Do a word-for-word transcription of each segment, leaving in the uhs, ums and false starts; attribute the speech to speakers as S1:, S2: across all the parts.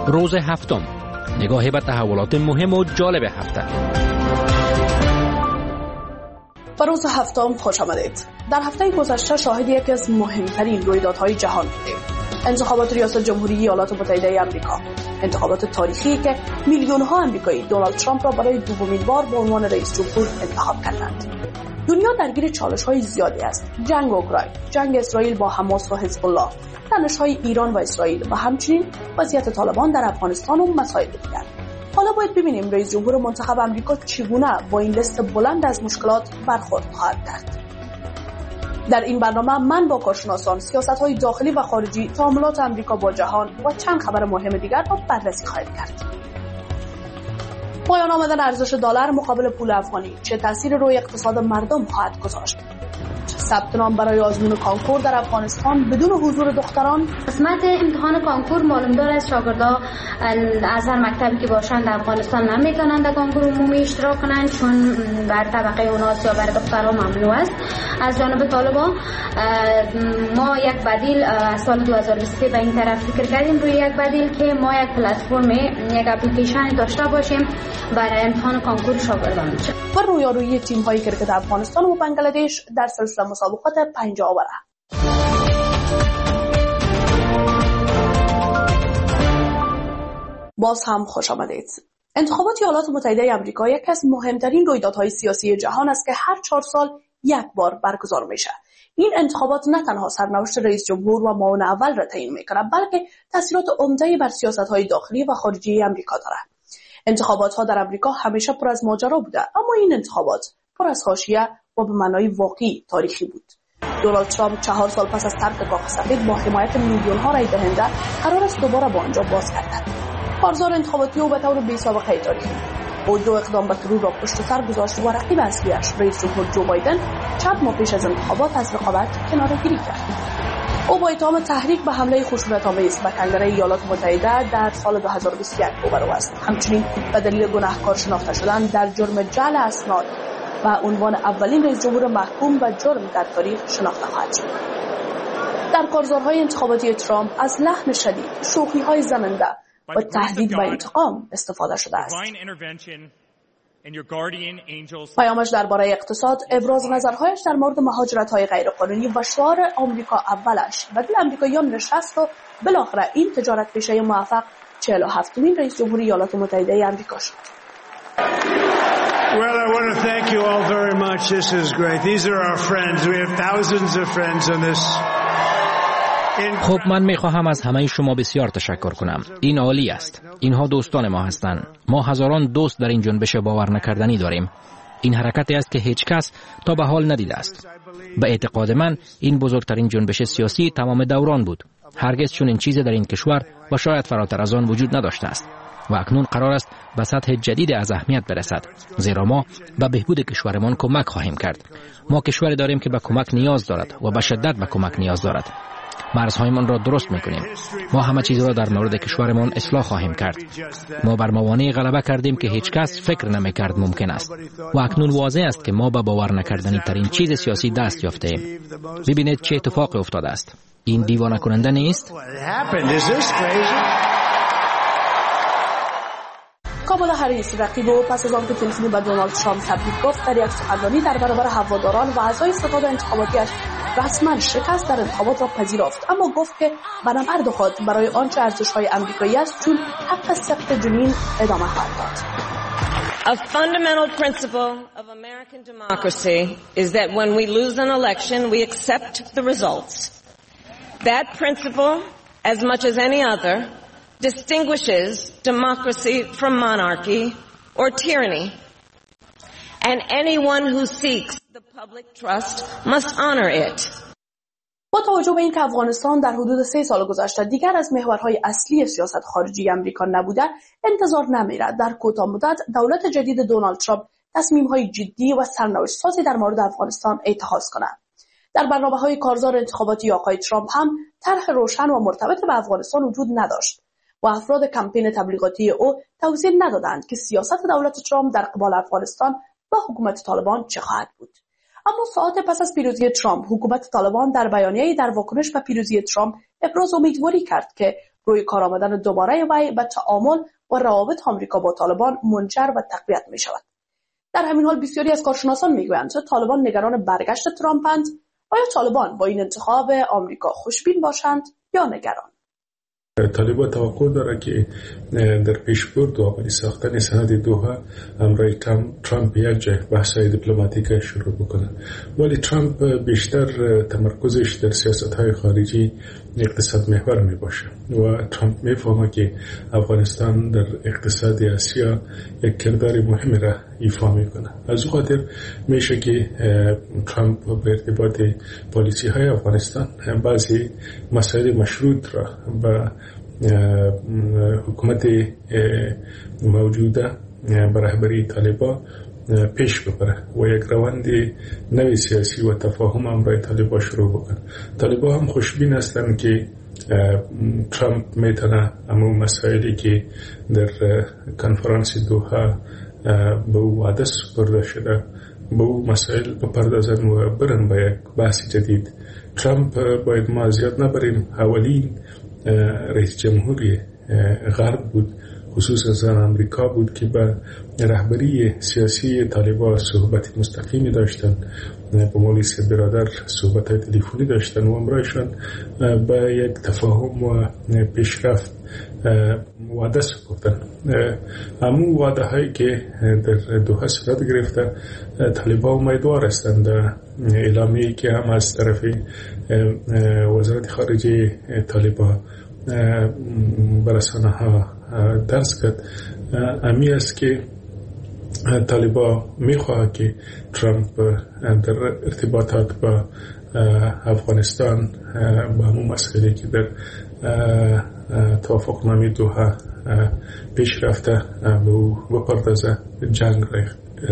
S1: روز هفتم، نگاهی به تحولات مهم و جالب هفته.
S2: به روز هفتم خوش آمدید. در هفته گذشته شاهد یکی از مهمترین رویدادهای جهان بودیم. انتخابات ریاست جمهوری ایالات متحده آمریکا. انتخابات تاریخی که میلیون ها آمریکایی دونالد ترامپ را برای دومین بار به عنوان رئیس جمهور انتخاب کردند. دنیا درگیر چالش‌های زیادی است. جنگ اوکراین، جنگ اسرائیل با حماس و حزب الله، تنش‌های ایران و اسرائیل و همچنین وضعیت طالبان در افغانستان و مسائل دیگر. حالا باید ببینیم رئیس جمهور منتخب آمریکا چگونه با این لیست بلند از مشکلات برخورد خواهد کرد. در این برنامه من با کارشناسان سیاست‌های داخلی و خارجی، تعاملات آمریکا با جهان و چند خبر مهم دیگر را بررسی خواهیم کرد. پایان آمدن ارزش دلار مقابل پول افغانی چه تأثیر روی اقتصاد مردم خواهد گذاشت؟ ثبت نام برای آزمون کانکور در افغانستان بدون حضور دختران.
S3: قسمت امتحان کانکور معلوم داره از شاگردان از هر مکتبی که باشند در افغانستان نمیتونند در کانکور عمومی اشتراک کنند، چون بر طبقه اوناس یا بر دختران ممنوع است از جانب طالبان. ما یک بدیل از سال دو هزار و بیست و سه به این طرف فکر کردیم روی یک بدیل که ما یک پلتفرم، یک اپلیکیشن داشته باشیم برای امتحان کانکور شاگردان.
S2: و رویارویی تیم‌های کرکت افغانستان و بنگلادش در سلسله مسابقات پنج آوره. باز هم خوش آمدید. انتخابات ایالات متحده آمریکا یکی از مهمترین رویدادهای سیاسی جهان است که هر چهار سال یک بار برگزار میشه. این انتخابات نه تنها سرنوشت رئیس جمهور و معاون اول را تعیین میکنه، بلکه تاثیرات عمده‌ای بر سیاست‌های داخلی و خارجی آمریکا داره. انتخابات ها در آمریکا همیشه پر از ماجرا بوده، اما این انتخابات پر از حاشیه و به معنای واقعی تاریخی بود. دونالد ترامپ چهار سال پس از ترک کاخ سفید با حمایت میلیون ها رای دهنده قرار است دوباره با آنجا باز گردد. کارزار انتخاباتی او به طور بی‌سابقه تاریخی او دو اقدام به ترور را پشت سر گذاشت و رقیب اصلیش رئیس جمهور جو بایدن چند ماه پیش از انتخابات از رقابت کناره‌گیری کرد. او با اتهام تحریک به حمله خشونت‌آمیز به کنگره ایالات متحده در سال دو هزار و بیست و یک روبرو است. همچنین به دلیل گناهکار شناخته شدن در جرم جعل اسناد و عنوان اولین رئیس جمهور محکوم به جرم در تاریخ شناخته خواهد شد. در کارزارهای انتخاباتی ترامپ از لحن شدید، شوخی‌های زننده و تهدید به انتقام استفاده شده است. پیامش درباره اقتصاد، ابراز نظرهایش در مورد مهاجرت‌های غیرقانونی و شعار آمریکا اولش و دل آمریکاییان نشست و بالاخره این تجارت پیشه موفق چهل و هفتمین رئیس جمهور ایالات متحده آمریکا شد.
S4: Well, I want to thank you all very much. This is great. These are our friends. We have thousands of friends on this.
S1: خب من میخواهم از همه شما بسیار تشکر کنم. این عالی است. اینها دوستان ما هستند. ما هزاران دوست در این جنبش باور نکردنی داریم. این حرکتی است که هیچ کس تا به حال ندیده است. به اعتقاد من این بزرگترین جنبش سیاسی تمام دوران بود. هرگز چنین چیزی در این کشور و شاید فراتر از آن وجود نداشته است. و اکنون قرار است به سطح جدید از اهمیت برسد، زیرا ما به بهبود کشورمان کمک خواهیم کرد. ما کشوری داریم که به کمک نیاز دارد و به شدت به کمک نیاز دارد. مرزهایمان را درست میکنیم. ما همه چیز را در مورد کشورمان اصلاح خواهیم کرد. ما بر موانع غلبه کردیم که هیچ کس فکر نمیکرد ممکن است و اکنون واضح است که ما به باور نکردنی ترین چیز سیاسی دست یافته ایم. ببینید چه اتفاقی افتاده است. این دیوانه کننده نیست؟
S2: کامالا هریس رقیب او پس از آنکه تلفنی به دونالد ترامپ تبریک گفت در یک سخنرانی در برابر هواداران و اعضای ستاد انتخاباتیش رسما شکست در انتخابات را پذیرفت، اما گفت که به نبرد خود برای آنچه ارزش‌های آمریکایی است چون حق سخت جنین ادامه خواهد داد.
S5: A fundamental principle of American democracy is that when we lose an election, we accept the results. That principle, as much as any other, distinguishes democracy from monarchy or tyranny. And anyone who seeks the public trust must honor it.
S2: با توجه به اینکه افغانستان در حدود سه سال گذشته دیگر از محورهای اصلی سیاست خارجی آمریکا نبوده، انتظار نمی‌رود در کوتاه مدت دولت جدید دونالد ترامپ تصمیم‌های جدی و سرنوشت‌سازی در مورد افغانستان اتخاذ کند. در برنامه‌های کارزار انتخاباتی آقای ترامپ هم طرح روشن و مرتبط به افغانستان وجود نداشت و افراد کمپین تبلیغاتی او توضیح ندادند که سیاست دولت ترامپ در قبال افغانستان با حکومت طالبان چه خواهد بود. اما ساعت پس از پیروزی ترامپ، حکومت طالبان در بیانیه‌ای در واکنش به پیروزی ترامپ ابراز امیدواری کرد که روی کار آمدن دوباره وی به تعامل و روابط آمریکا با طالبان منجر و تقویت می شود. در همین حال بسیاری از کارشناسان میگویند که طالبان نگران برگشت ترامپند. آیا طالبان با این انتخاب آمریکا خوشبین باشند یا نگران؟
S6: طالبان توقع داره که در پیشبرد و عملی ساختن سند دوحه همراه ترامپ یک جای بحث‌های دیپلماتیک شروع بکنه، ولی ترامپ بیشتر تمرکزش در سیاست‌های خارجی اقتصاد محور می باشه و ترامپ میفهمه که افغانستان در اقتصاد آسیا یک کردار مهمی را ایفا میکنه. از او خاطر میشه که ترامپ به ارتباط پالیسی های افغانستان بعضی مسائل مشروط را به حکومت موجوده به رهبری طالبان پیش ببره و یک روند نوی سیاسی و تفاهم همراه طالبان شروع بکنه. طالبان هم خوشبین هستند که ترامپ میتونه همون مسائلی که در کنفرانس دوحه به او وعده سپرده شده به او مسائل بپردازن و برن به یک بحث جدید. ترامپ باید ما زیاد نبریم، اولین رئیس جمهوری غرب بود، خصوصا زن امریکا بود که به رهبری سیاسی طالبان صحبت مستقیمی داشتن، با مولوی سید برادر صحبت تلفنی داشتن و امرایشان به یک تفاهم و پیشرفت وعده سپردن. همون وعده هایی که در دوحه صورت گرفته طالبان امیدوار هستند اعلامیه‌ای که هم از طرف وزارت خارجه طالبان به رسانه ها درس کرد امی است که طالبان میخواه که ترامپ در ارتباطات با افغانستان با همون مسئله که در توافقنامه دوحه پیش رفته به او بپردازه، جنگ را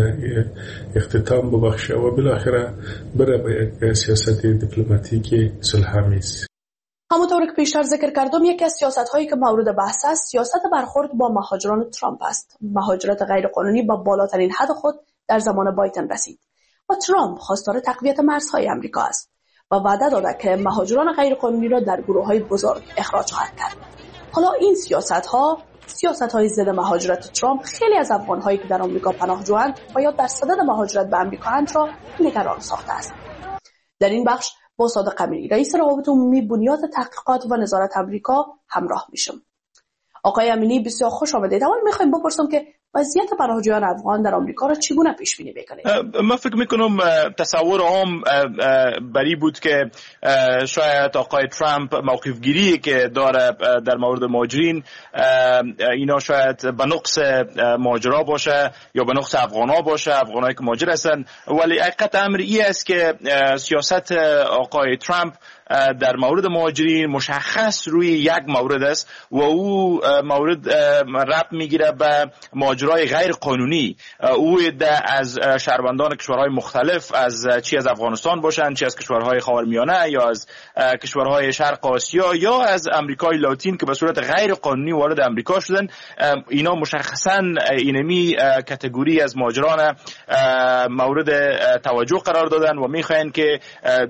S6: اختتام ببخشه و بالاخره بره به یک سیاست دیپلماتیک صلح‌آمیز.
S2: همونطور که پیشتر ذکر کردم، یکی از سیاست‌هایی که مورد بحث است سیاست برخورد با مهاجران ترامپ است. مهاجرت غیرقانونی با بالاترین حد خود در زمان بایدن رسید و ترامپ خواستار تقویت مرزهای آمریکا است و وعده داده که مهاجران غیرقانونی را در گروه‌های بزرگ اخراج خواهد کرد. حالا این سیاست‌ها سیاست‌های ضد مهاجرت ترامپ خیلی از افغان‌هایی که در آمریکا پناهجویند و یا در صدد مهاجرت به آمریکا اند را نگران ساخته است. در این بخش با صادق امیری رئیس روابط عمومی بنیاد تحقیقات و نظارت آمریکا همراه میشم. آقای امینی بسیار خوش آمدید. اول میخوایم بپرسم که وضعیت پناهجویان افغان در آمریکا را چگونه پیش بینی میکنید؟
S7: من فکر میکنم تصور عام بری بود که شاید آقای ترامپ موقف گیری که داره در مورد مهاجرین اینا شاید به نقص مهاجرا باشه یا به نقص افغانا باشه، افغانایی که مهاجر هستن، ولی حقیقت امر این است که سیاست آقای ترامپ در مورد مهاجرین مشخص روی یک مورد است و او مورد ربط میگیره به مهاجرای غیر قانونی. او از شهروندان کشورهای مختلف، از چی از افغانستان باشند، چی از کشورهای خاورمیانه یا از کشورهای شرق آسیا یا از امریکای لاتین که به صورت غیر قانونی وارد امریکا شدن، اینا مشخصا اینمی کاتگوری از مهاجران مورد توجه قرار دادن و میخواین که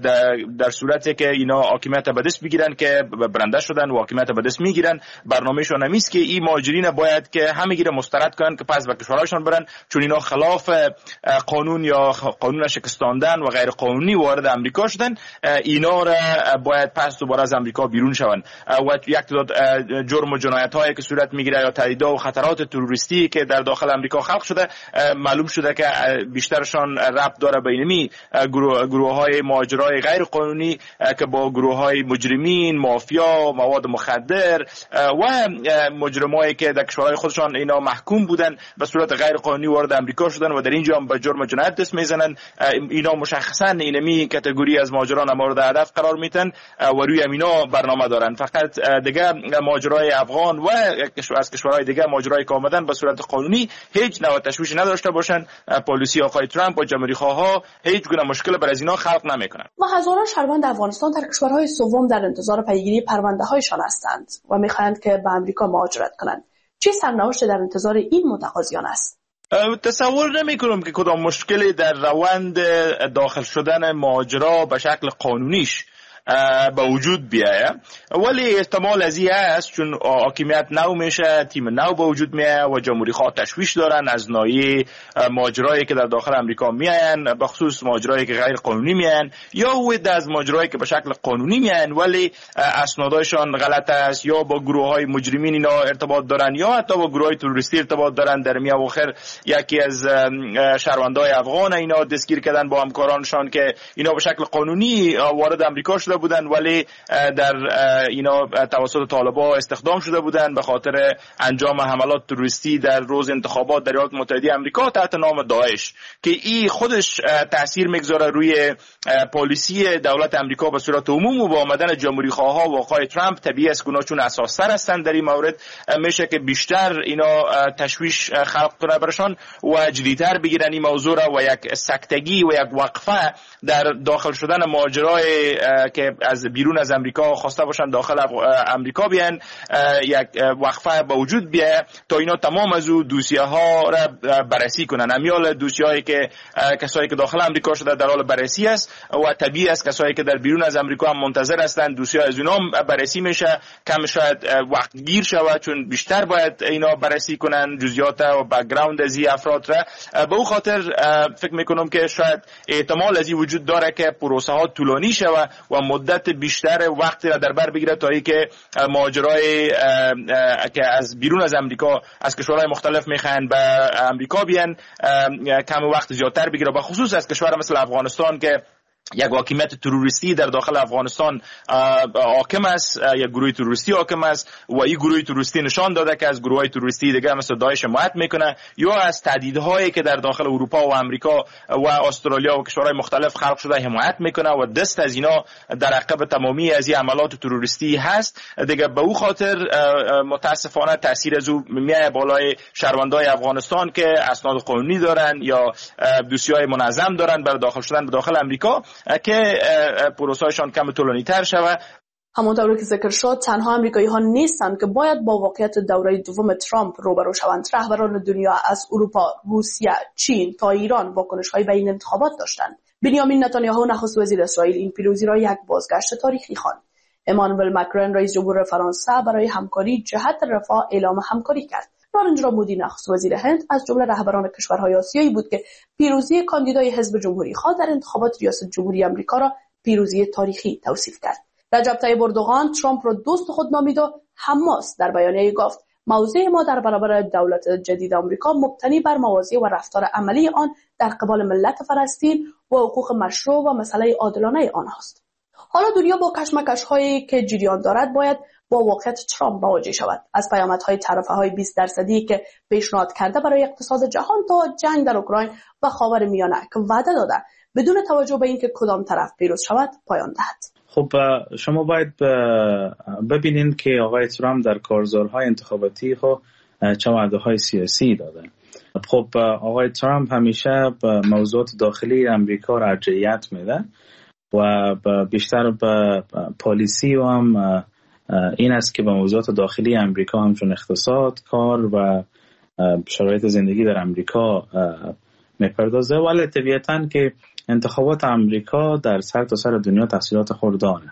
S7: در صورتی که اینا حاکمیت به دست بگیرن که برنده شدن و حاکمیت به دست میگیرن، برنامه‌شون همیست که این مهاجرین باید که همگی را مسترد کنن که پس به کشورهاشون برن، چون اینا خلاف قانون یا قانون شکستاندن و غیر قانونی وارد امریکا شدن، اینا را باید پس دوباره از امریکا بیرون شون و یک تعداد جرم و جنایت‌هایی که صورت میگیره یا تهدیدها و خطرات تروریستی که در داخل امریکا خلق شده، معلوم شده که بیشترشان ربط داره به اینمی گروه‌های مهاجرای غیر قانونی که با گروه‌های مجرمین، مافیا، مواد مخدر و مجرمایی که در کشورهای خودشان اینا محکوم بودن به صورت غیر قانونی وارد امریکا شدن و در اینجا هم به جرم جنایت دست میزنن، اینا مشخصا اینمی کاتگوری از مهاجران مورد هدف قرار میتن و روی اینا برنامه دارن. فقط دیگه مهاجرای افغان و از کشورهای دیگه مهاجرایی که آمدن به صورت قانونی هیچ نوع تشویش نداشته باشن. پالیسی آقای ترامپ و جمهوری خواها هیچ گونه مشکل بر از اینا خلق نمیکنن.
S2: و هزاران شهروند افغانستان در کشورهای سوم در انتظار پیگیری پرونده‌هایشان هستند و می‌خواهند که به آمریکا مهاجرت کنند. چه سرنوشتی در انتظار این متقاضیان است؟
S7: تصور نمی کنم که کدام مشکلی در روند داخل شدن مهاجرا به شکل قانونیش به وجود بیایه. ولی احتمال از این است چون حاکمیت نو میشه، تیم نو به وجود میایه و جمهوری خواه تشویش دارن از ناحیه ماجرایی که در داخل امریکا میاین، به خصوص ماجرایی که غیر قانونی میاین یا ود از ماجرایی که به شکل قانونی میاین ولی اسنادشان غلط است یا با گروه‌های مجرمین اینا ارتباط دارن یا حتی با گروه‌های تروریستی ارتباط دارن. در میان آخر یکی از شهروندای افغان اینا دستگیر کردن با همکارانشان که اینا به شکل قانونی وارد امریکا شده بودن ولی در اینا توسط طالبان استخدام شده بودن به خاطر انجام حملات تروریستی در روز انتخابات در ایالات متحده آمریکا تحت نام داعش که این خودش تاثیر میگذاره روی پالیسی دولت آمریکا به صورت عموم و با آمدن جمهوری خواها و آقای ترامپ طبیعی است که اونا چون اساس‌تر هستند در این مورد میشه که بیشتر اینا تشویش خلق کنه برشان و جدی‌تر بگیرن این موضوع را و یک سکتگی و یک وقفه در داخل شدن ماجرای که از بیرون از امریکا خواسته باشن داخل امریکا بیان یک وقفه به وجود بیاد تا اینا تمام از او دوسیه ها را بررسی کنن. امیال دوسیه هایی که کسایی که داخل امریکا شده در حال بررسی است و طبیعی است کسایی که در بیرون از امریکا هم منتظر هستند دوسیه از اونها بررسی میشه. کم شاید وقت گیر شود چون بیشتر باید اینا بررسی کنن جزئیات و بک‌گراند از این افراد را. به اون خاطر فکر میکنم که شاید احتمال از این وجود داره که پروسه ها طولانی شود و مدت بیشتر وقتی را در بر بگیره تا اینکه ماجرای که از بیرون از امریکا از کشورهای مختلف میخوان به امریکا بیان کم وقت زیادتر بگیره، به خصوص از کشور مثل افغانستان که یک حاکمیت تروریستی در داخل افغانستان حاکم است، یک گروه تروریستی حاکم است و این گروه تروریستی نشان داده که از گروه‌های تروریستی دیگه مثل داعش حمایت میکنه یا از تهدیدهایی که در داخل اروپا و امریکا و استرالیا و کشورهای مختلف خلق شده حمایت میکنه و دست از اینا در عقب تمامی از این عملات تروریستی هست. دیگه به او خاطر متاسفانه تاثیر از او میای بالای شهروندای افغانستان که اسناد قانونی دارن یا دوسیه‌های منظم دارن برای داخل شدن به داخل امریکا که پروسه‌شان کم طولانی‌تر شود.
S2: همونطور که ذکر شد تنها آمریکایی‌ها نیستند که باید با واقعیت دوره دوم ترامپ روبرو شوند. رهبران دنیا از اروپا، روسیه، چین تا ایران واکنش‌هایی به این انتخابات داشتند. بنیامین نتانیاهو نخست وزیر اسرائیل این پیروزی را یک بازگشت تاریخی خواند. امانوئل ماکرون رئیس جمهور فرانسه برای همکاری جهت رفاه اعلام همکاری کرد. نارنجرا مودی نخست وزیر هند از جمله رهبران کشورهای آسیایی بود که پیروزی کاندیدای حزب جمهوری خواه در انتخابات ریاست جمهوری آمریکا را پیروزی تاریخی توصیف کرد. رجب طیب اردوغان ترامپ را دوست خود نامید و حماس در بیانیه‌ای گفت موضع ما در برابر دولت جدید آمریکا مبتنی بر مواضیع و رفتار عملی آن در قبال ملت فلسطین و حقوق مشروع و مسئله عادلانه آنهاست. حالا دنیا با کشمکش‌هایی که جریان دارد باید با واقعیت ترامپ مواجه شود. از پیامدهای طرفه‌های بیست درصدی که پیشنهاد کرده برای اقتصاد جهان تا جنگ در اوکراین و خاورمیانه که وعده داده بدون توجه به اینکه کدام طرف پیروز شود پایان دهد.
S8: خب شما باید ببینید که آقای ترامپ در کارزارهای انتخاباتی خود چه وعده‌های سیاسی داده. خب آقای ترامپ همیشه به موضوعات داخلی امریکا را ارجحیت میده و بیشتر به پالیسی و هم این است که به موضوعات داخلی امریکا همچون اقتصاد، کار و شرایط زندگی در امریکا میپردازه. ولی طبیعتاً که انتخابات امریکا در سر تا سر دنیا تاثیرات خود داره.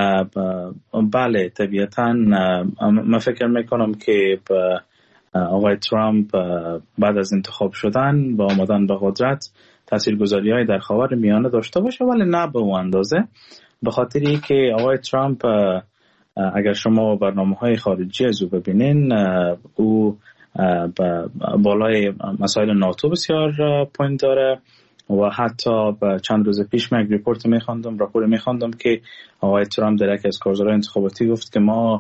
S8: بله طبیعتاً من فکر میکنم که آقای ترامپ بعد از انتخاب شدن با آمدن به قدرت تاثیرگذاری‌های در خاور میانه داشته باشه ولی نه به اون اندازه، به خاطری که آقای ترامپ اگر شما برنامه‌های خارجی از او ببینین او بالای مسائل ناتو بسیار پوینت داره و حتی چند روز پیش من یک ریپورت می‌خواندم راپور می‌خواندم که آقای ترامپ در یک از کارزارهای انتخاباتی گفت که ما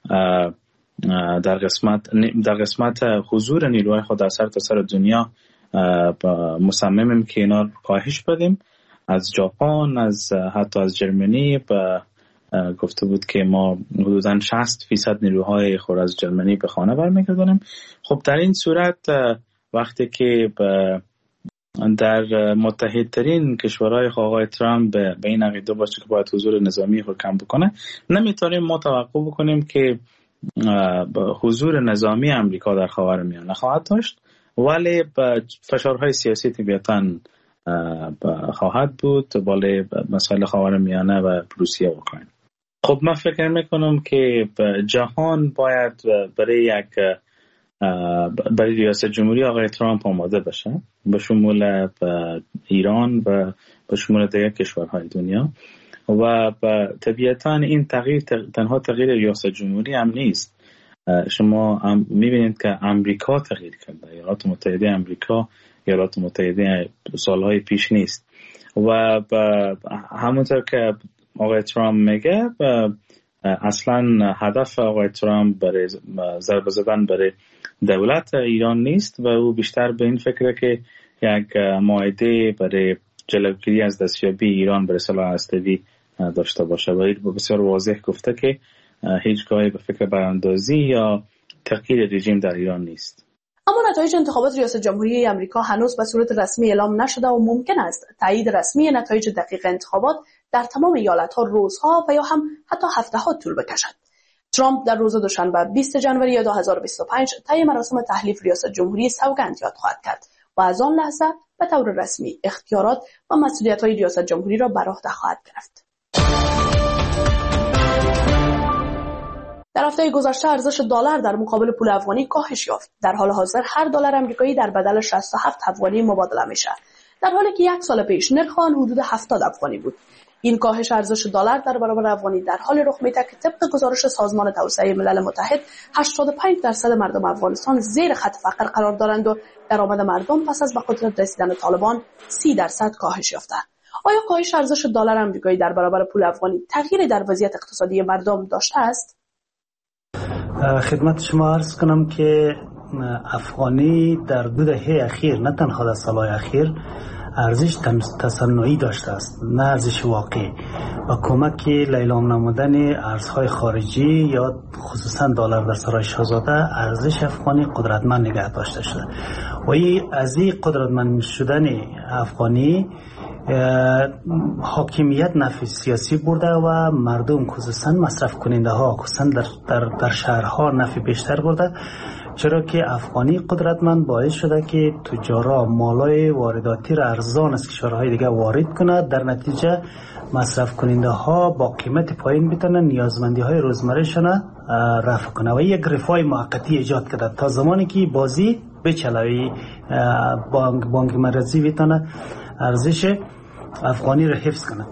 S8: در قسمت در قسمت حضور نیروهای خود در سر تا سر دنیا مصممیم که اینا کاهش بدیم. از ژاپن، از حتی از جرمنی به گفته بود که ما حدوداً شصت فیصد نیروهای خود از جرمنی به خانه برمیگردونیم. خب در این صورت وقتی که در متحدترین کشورهای آقای ترامپ به این عقیده باشه که باید حضور نظامی خود کم بکنه، نمیتونیم ما توقع بکنیم که حضور نظامی امریکا در خاورمیانه خواهد داشت. ولی فشارهای سیاسی طبیعتاً خواهد بود بالای مسائل خاورمیانه و روسیه و اوکراین. خب من فکر میکنم که جهان باید برای یک برای ریاست جمهوری آقای ترامپ آماده بشه، به شمول ایران و به شمول دیگر کشورهای دنیا. و طبیعتاً این تغییر تنها تغییر ریاست جمهوری هم نیست. شما میبینید که امریکا تغییر کرده، ایالات متحده امریکا ایالات متحده سالهای پیش نیست. و همونطور که آقای ترامپ میگه اصلا هدف آقای ترامپ برای ضربه زدن برای دولت ایران نیست و او بیشتر به این فکره که یک معاهده برای جلوگیری از دستیابی ایران به سلاح هسته‌ای داشته باشه. و این بسیار واضح گفته که هیچگاهی به فکر براندازی یا تغییر رژیم در ایران نیست.
S2: اما نتایج انتخابات ریاست جمهوری آمریکا هنوز به صورت رسمی اعلام نشده و ممکن است تایید رسمی نتایج دقیق انتخابات در تمام ایالت‌ها روزها و یا هم حتی هفته‌ها طول بکشد. ترامپ در روز دوشنبه بیست ژانویه دو هزار و بیست و پنج طی مراسم تحلیف ریاست جمهوری سوگند یاد خواهد کرد و از آن لحظه به طور رسمی اختیارات و مسئولیت‌های ریاست جمهوری را بر عهده خواهد گرفت. در هفته گذشته ارزش دلار در مقابل پول افغانی کاهش یافت. در حال حاضر هر دلار آمریکایی در بدل شصت و هفت افغانی مبادله میشه، در حالی که یک سال پیش نرخ آن حدود هفتاد افغانی بود. این کاهش ارزش دلار در برابر افغانی در حال رخ میده که طبق گزارش سازمان توسعه ملل متحد هشتاد و پنج درصد مردم افغانستان زیر خط فقر قرار دارند و درآمد مردم پس از به قدرت رسیدن طالبان سی درصد کاهش یافته. آیا کاهش ارزش دلار آمریکایی در برابر پول افغانی تغییری در وضعیت اقتصادی مردم داشته است؟
S9: خدمت شما عرض کنم که افغانی در دو دهه اخیر، نه تنها در سالهای اخیر، ارزش تصنعی داشته است، نه ارزش واقعی، و کمک لیلام نمودن ارزهای خارجی یا خصوصا دلار در سرای شاهزاده ارزش افغانی قدرتمند نگه داشته شده. و این از این قدرتمند شدن افغانی حاکمیت نفع سیاسی برده و مردم خصوصا مصرف کننده ها خصوصا در, در, در شهرها نفع بیشتر برده، چرا که افغانی قدرتمند باعث شده که تجارا مالای وارداتی را ارزان از کشورهای دیگه وارد کنه، در نتیجه مصرف کننده ها با قیمت پایین بتونن نیازمندی های روزمره شون رفع کنه و یک رفاه موقتی ایجاد کرده تا زمانی که بازی بچلوی بانک بانک مرکزی بتونه ارزش افغانی را حفظ کنه.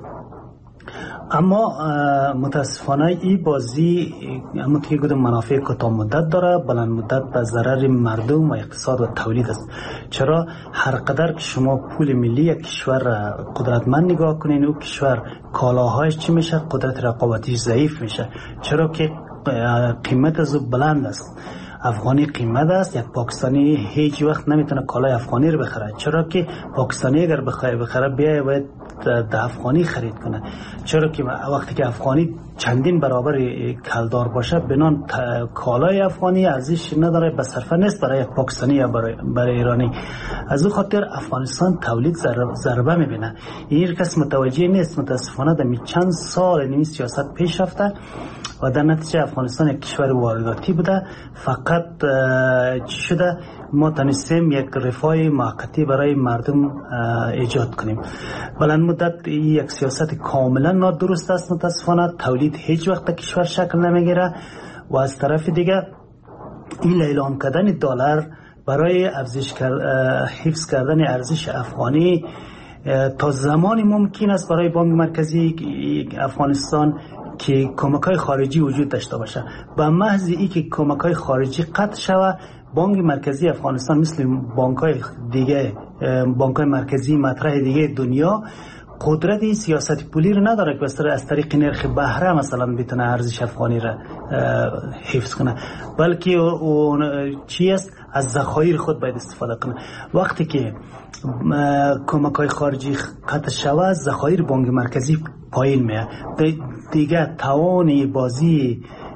S9: اما متاسفانه این بازی همون که گفتم منافع کوتاه مدت داره، بلند مدت به ضرر مردم و اقتصاد و تولید است. چرا هر قدر که شما پول ملی یک کشور قدرتمند نگاه کنین، او کشور کالاهایش چی میشه؟ قدرت رقابتیش ضعیف میشه، چرا که قیمت از بلند است. افغانی قیمت است، یک پاکستانی هیچ وقت نمیتونه کالای افغانی رو بخره، چرا که پاکستانی اگر بخواد بخره بیای باید د افغانی خرید کنه، چرا که وقتی که افغانی چندین برابر کلدار باشه بنان کالای افغانی ارزش نداره، به صرفه نیست برای یک پاکستانی یا برای, برای ایرانی. از اون خاطر افغانستان تولید ضربه میبینه. این کس متوجه نیست. متاسفانه در چند سال این سیاست پیش رفته و در نتیجه افغانستان یک کشور وارداتی بوده. فقط چی شده؟ ما تونستیم یک رفاه موقتی برای مردم ایجاد کنیم. بلند مدت یک سیاست کاملا نادرست است. متاسفانه تولید هیچ وقت کشور شکل نمیگیره و از طرف دیگه این اعلام کردن دلار برای افزایش حفظ کردن ارزش افغانی تا زمانی ممکن است برای بانک مرکزی افغانستان که کمک‌های خارجی وجود داشته باشه. به محض اینکه کمک‌های خارجی قطع شود، بانک مرکزی افغانستان مثل بانک‌های دیگه بانک‌های مرکزی مطرح دیگه دنیا قدرت سیاست پولی رو نداره که از طریق نرخ بهره مثلا بتونه ارزش افغانی را حفظ کنه، بلکه چی است؟ از ذخایر خود باید استفاده کنه. وقتی که کمک‌های خارجی قطع شود، ذخایر بانک مرکزی پایین میاد، دیگه توان بازی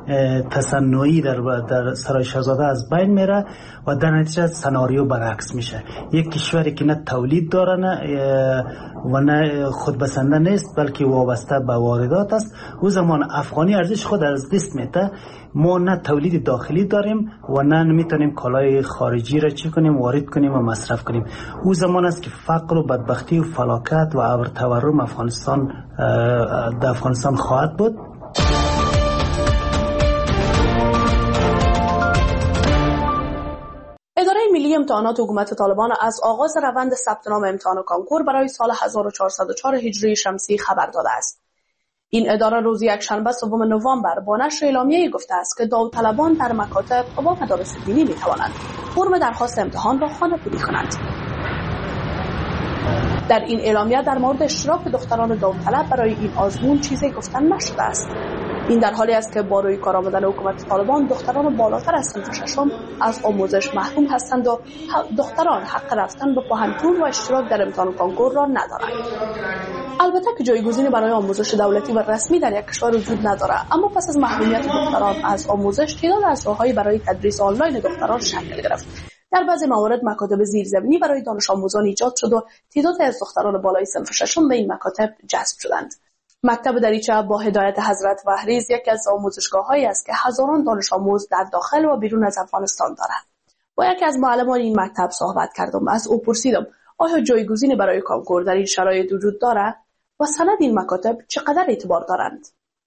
S9: تصنعی در در سرای شاهزاده از بین میره و در نتیجه سناریو برعکس میشه. یک کشوری که نه تولید داره نه و نه خودبسنده نیست بلکه وابسته به واردات است، او زمان افغانی ارزش خود از دست میده. ما نه تولید داخلی داریم و نه میتونیم کالای خارجی را چی کنیم وارد کنیم و مصرف کنیم. او زمان است که فقر و بدبختی و فلاکت و ابر تورم افغانستان در افغانستان خواهد بود.
S2: اداره ملی امتحانات حکومت طالبان از آغاز روند ثبت نام امتحان کانکور برای سال هزار و چهارصد و چهار هجری شمسی خبر داده است. این اداره روز یکشنبه سوم نوامبر با نشر اعلامیه‌ای گفته است که داوطلبان در مکاتب و مدارس دینی می‌توانند فرم درخواست امتحان را خانه‌پوری کنند. در این اعلامیه در مورد اشتراک دختران داوطلب برای این آزمون چیزی گفتن نشده است. این در حالی است که با روی کار آمدن حکومت طالبان دختران بالاتر از صنف ششم از آموزش محروم هستند و دختران حق رفتن به پوهنتون و اشتراک در امتحان کانکور را ندارند. البته که جایگزینی برای آموزش دولتی و رسمی در یک کشور وجود ندارد، اما پس از محرومیت دختران از آموزش تعداد از راه‌های برای تدریس آنلاین دختران شکل گرفت. در بعضی موارد مکاتب زیرزمینی برای دانش آموزان ایجاد شد و تعداد از دختران بالای صنف ششم به این مکاتب جذب شدند. مکتب دریچه با هدایت حضرت وحریز یکی از آموزشگاه‌هایی است که هزاران دانش آموز در داخل و بیرون از افغانستان دارند. با یکی از معلمان این مکتب صحبت کردم و از او پرسیدم آیا جایگزینی برای کانکور در این شرایط وجود دارد و سند این مکاتب چقدر اعتبار دارند؟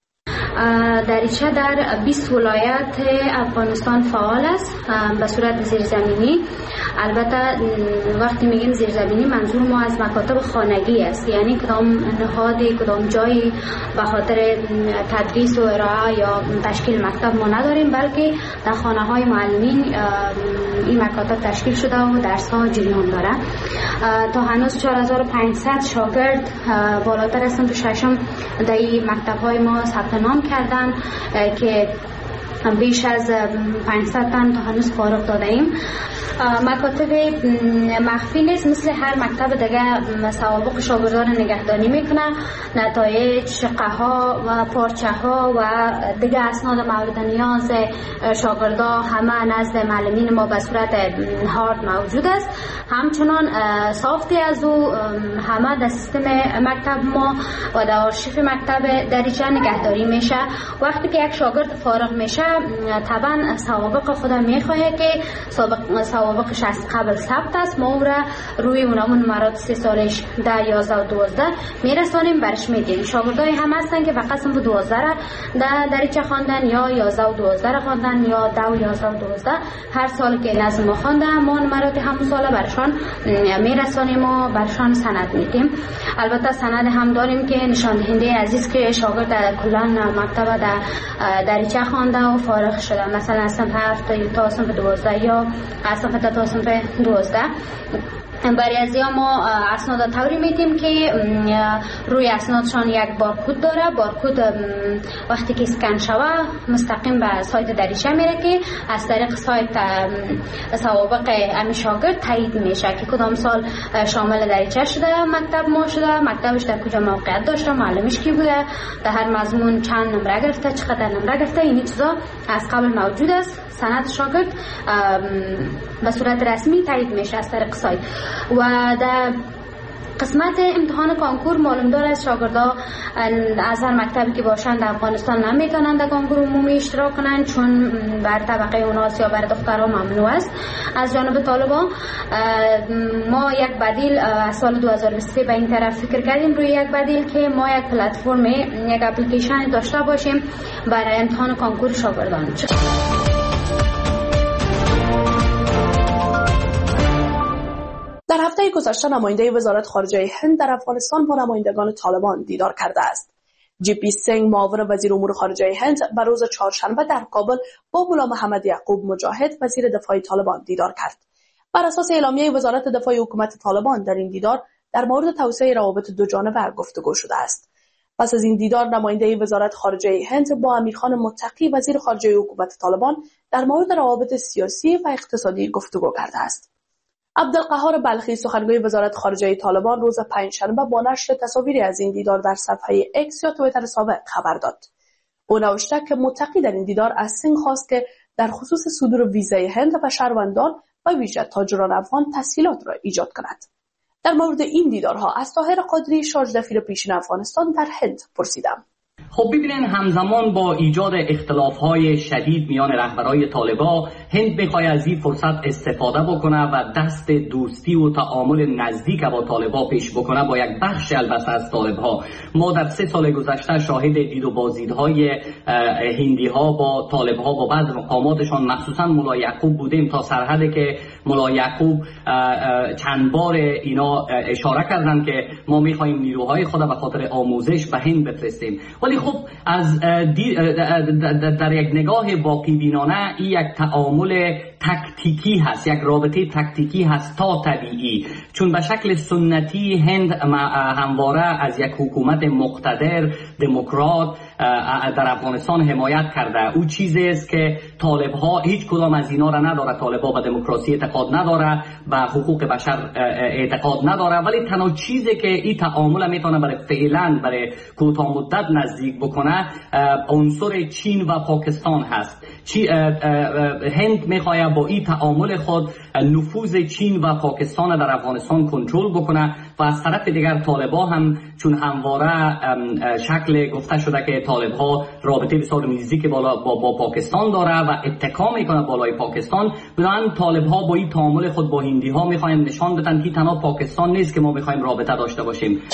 S3: دریچه در بیست ولایت افغانستان فعال است به صورت زیرزمینی. البته وقتی میگیم زیرزمینی منظور ما از مکاتب خانگی است، یعنی کدام نهادی کدام جایی به خاطر تدریس و ارائه یا تشکیل مکتب ما نداریم، بلکه در خانه های معلمین این مکاتب تشکیل شده و درس ها جریان داره. تا هنوز چهار هزار و پانصد شاگرد بالاتر از صنف ششم در این مکتب های ما ثبت نام کردن که بیش از پانصد تن تا هنوز فارغ داده ایم. مکاتب مخفی نیست، مثل هر مکتب دیگه سوابق شاگردان نگهداری میکنه، نتایج، شقه ها و پارچه ها و دیگه اسناد مورد نیاز شاگردان همه نزد معلمین ما به صورت هارد موجود است. همچنان سافتی از او همه در سیستم مکتب ما و در آرشیف مکتب دریچه نگهداری میشه. وقتی که یک شاگرد فارغ میشه طبعا سوابق خود میخواهد که سابق سوابقش از قبل ثبت است، ما او را روی اونمون مراد سه سالش ده یازده و دوازده میرسانیم برش میدیم. شاگردای هم هستن که فقط صنف دوازده را در دریچه خواندن یا یازده و دوازده را خواندن یا ده و یازده و دوازده، هر سال که نظم ما خوانده ما نمرات همون سال برشان میرسانیم و برشان سند میدیم. البته سند هم داریم که نشان دهنده عزیز که شاگرد کلا مکتب در دریچه خوانده و فارغ شده، مثلا از صنف هفت تا صنف دوازده یا از صنف ده تا صنف دوازده. برای از ما اسناد طوری میدیم که روی اسنادشان یک بارکد داره. بارکد وقتی که اسکن شوه مستقیم به سایت دریچه میره که از طریق سایت سوابق امی شاگرد تایید میشه که کدام سال شامل دریچه شده، مکتب ما شده، مکتبش در کجا موقعیت داشته، معلمش کی بوده، در هر مضمون چند نمره گرفته، چقدر نمره گرفته. این چیزا از قبل موجود است. سند شاگرد به صورت رسمی تایید میشه از طریق سایت. و در قسمت امتحان کانکور معلوم داره از شاگردان از هر مکتبی که باشند در افغانستان نمیتونند در کانکور عمومی اشتراک کنند، چون بر طبقه اوناس یا بر دخترها ممنوع است از جانب طالبان. ما یک بدیل از سال دو هزار و بیست و سه به این طرف فکر کردیم روی یک بدیل که ما یک پلتفرم، یک اپلیکیشن داشته باشیم برای امتحان کانکور شاگردان.
S2: در هفته گذشته نماینده وزارت خارجه هند در افغانستان با نمایندگان طالبان دیدار کرده است. جی پی سینگ معاون وزیر امور خارجه هند به روز چهارشنبه در کابل با ملا محمد یعقوب مجاهد وزیر دفاع طالبان دیدار کرد. بر اساس اعلامیه وزارت دفاع حکومت طالبان در این دیدار در مورد توسعه روابط دو جانبه گفتگو شده است. پس از این دیدار نماینده وزارت خارجه هند با امیرخان متقی وزیر خارجه حکومت طالبان در مورد روابط سیاسی و اقتصادی گفتگو کرده است. عبدالقهار بلخی سخنگوی وزارت خارجه طالبان روز پنجشنبه با نشر تصاویری از این دیدار در صفحه اکس یا توییتر سابق خبر داد. او نوشته که متقی در این دیدار از سینگ خواست که در خصوص صدور ویزای هند و شهروندان و ویژه تاجران افغان تسهیلات را ایجاد کند. در مورد این دیدارها از طاهر قادری شارژ دفیر پیشین افغانستان در هند پرسیدم.
S10: خب ببینین همزمان با ایجاد اختلاف‌های شدید میان رهبرای طالبان، هند می‌خواد از این فرصت استفاده بکنه و دست دوستی و تعامل نزدیک با طالبان پیش بکنه با یک بخش البته از طالب‌ها. ما در سه سال گذشته شاهد دید و بازدیدهای هندی‌ها با طالب‌ها با بعض مقاماتشان مخصوصا ملا یعقوب بودیم تا سرحدی که ملا یعقوب چند بار اینا اشاره کردن که ما می‌خوایم نیروهای خود به خاطر آموزش به هند بفرستیم. ولی خب از در یک نگاه باقی بینانه این یک تعامل تکتیکی هست، یک رابطه تکتیکی هست تا طبیعی، چون به شکل سنتی هند همواره از یک حکومت مقتدر دموکرات در افغانستان حمایت کرده. او چیزی است که طالب ها هیچ کدام از اینا را نداره. طالب ها به دموکراسی اعتقاد نداره، به حقوق بشر اعتقاد نداره، ولی تنها چیزی که این تعامل میتونه برای فعلا برای کوتاه مدت نزدیک بکنه عنصر چین و پاکستان هست. هند میخواد با این تعامل خود نفوذ چین و پاکستان در افغانستان کنترل بکنه و از طرف دیگر طالبا هم چون همواره شکل گفته شده که طالبها رابطه بسیار نزدیک با, با, با پاکستان داره و اتکا میکنه بالای پاکستان، بنابراین طالبها با این تعامل خود با هندی ها میخوایم نشان بدن که تنها پاکستان نیست که ما میخوایم رابطه داشته باشیم.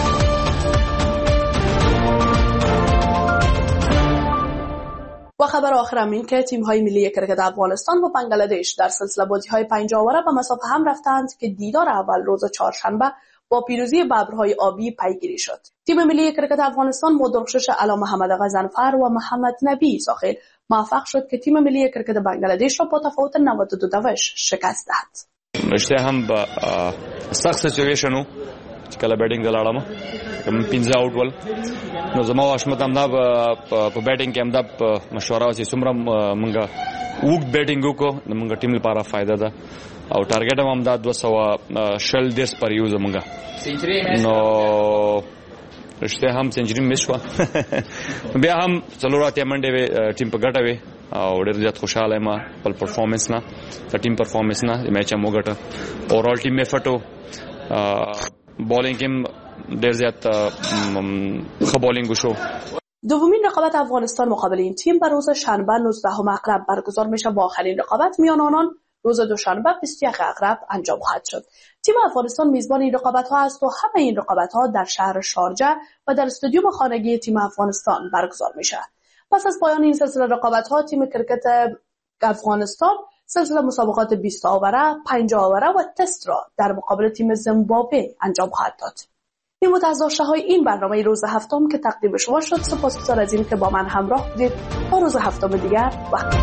S2: و خبر آخرم این که تیم‌های ملی کرکت افغانستان و بنگلادش در سلسله بازی‌های پنج آوره به مسافه هم رفتند که دیدار اول روز چهارشنبه با پیروزی ببرهای آبی پیگیری شد. تیم ملی کرکت افغانستان با درخشش علا محمد غضنفر و محمد نبی ساخل موفق شد که تیم ملی کرکت بنگلادش را با تفاوت نود و دو دوش شکست دهد.
S11: رشته هم با سخت سچویشن کله بیټینګ دلاړم کوم پنځه آوټ ول نو زما واشمت هم دا په بیټینګ کې هم دا مشوره وسی څومره مونږه وګ بیټینګ وکړو مونږه ټیم لپاره فائدہ ده او ټارګټ هم دا دوه سوه شل دیس پر یوز مونږه نو رشته هم سنچری مس شو بیا هم څلور اتیا منډه ټیم په ګټه وي او ډېر زیات خوشاله ما په پرفارمنس نه د ټیم پرفارمنس نه میچ هم وګټه اورال ټیم میفټو بالینگ هم ډېر زیات ښه بالینګ شو.
S2: دومین رقابت افغانستان مقابل این تیم بر روز شنبه نوزدهم اغرب برگزار میشه و آخرین رقابت میان آنان روز دوشنبه بیست و یک اغرب انجام خواهد شد. تیم افغانستان میزبان این رقابت ها است و همه این رقابت ها در شهر شارجه و در استادیوم خانگی تیم افغانستان برگزار میشه. پس از پایان این سلسله رقابت ها تیم کرکت افغانستان سلسله مسابقات بیست آوره، پنج آوره و تست را در مقابل تیم زیمبابوه انجام خواهد داد. این بود از داشته های این برنامه روز هفتم که تقدیم شما شد. سپاسگزار از این که با من همراه بودید. تا روز هفتم دیگر وقت.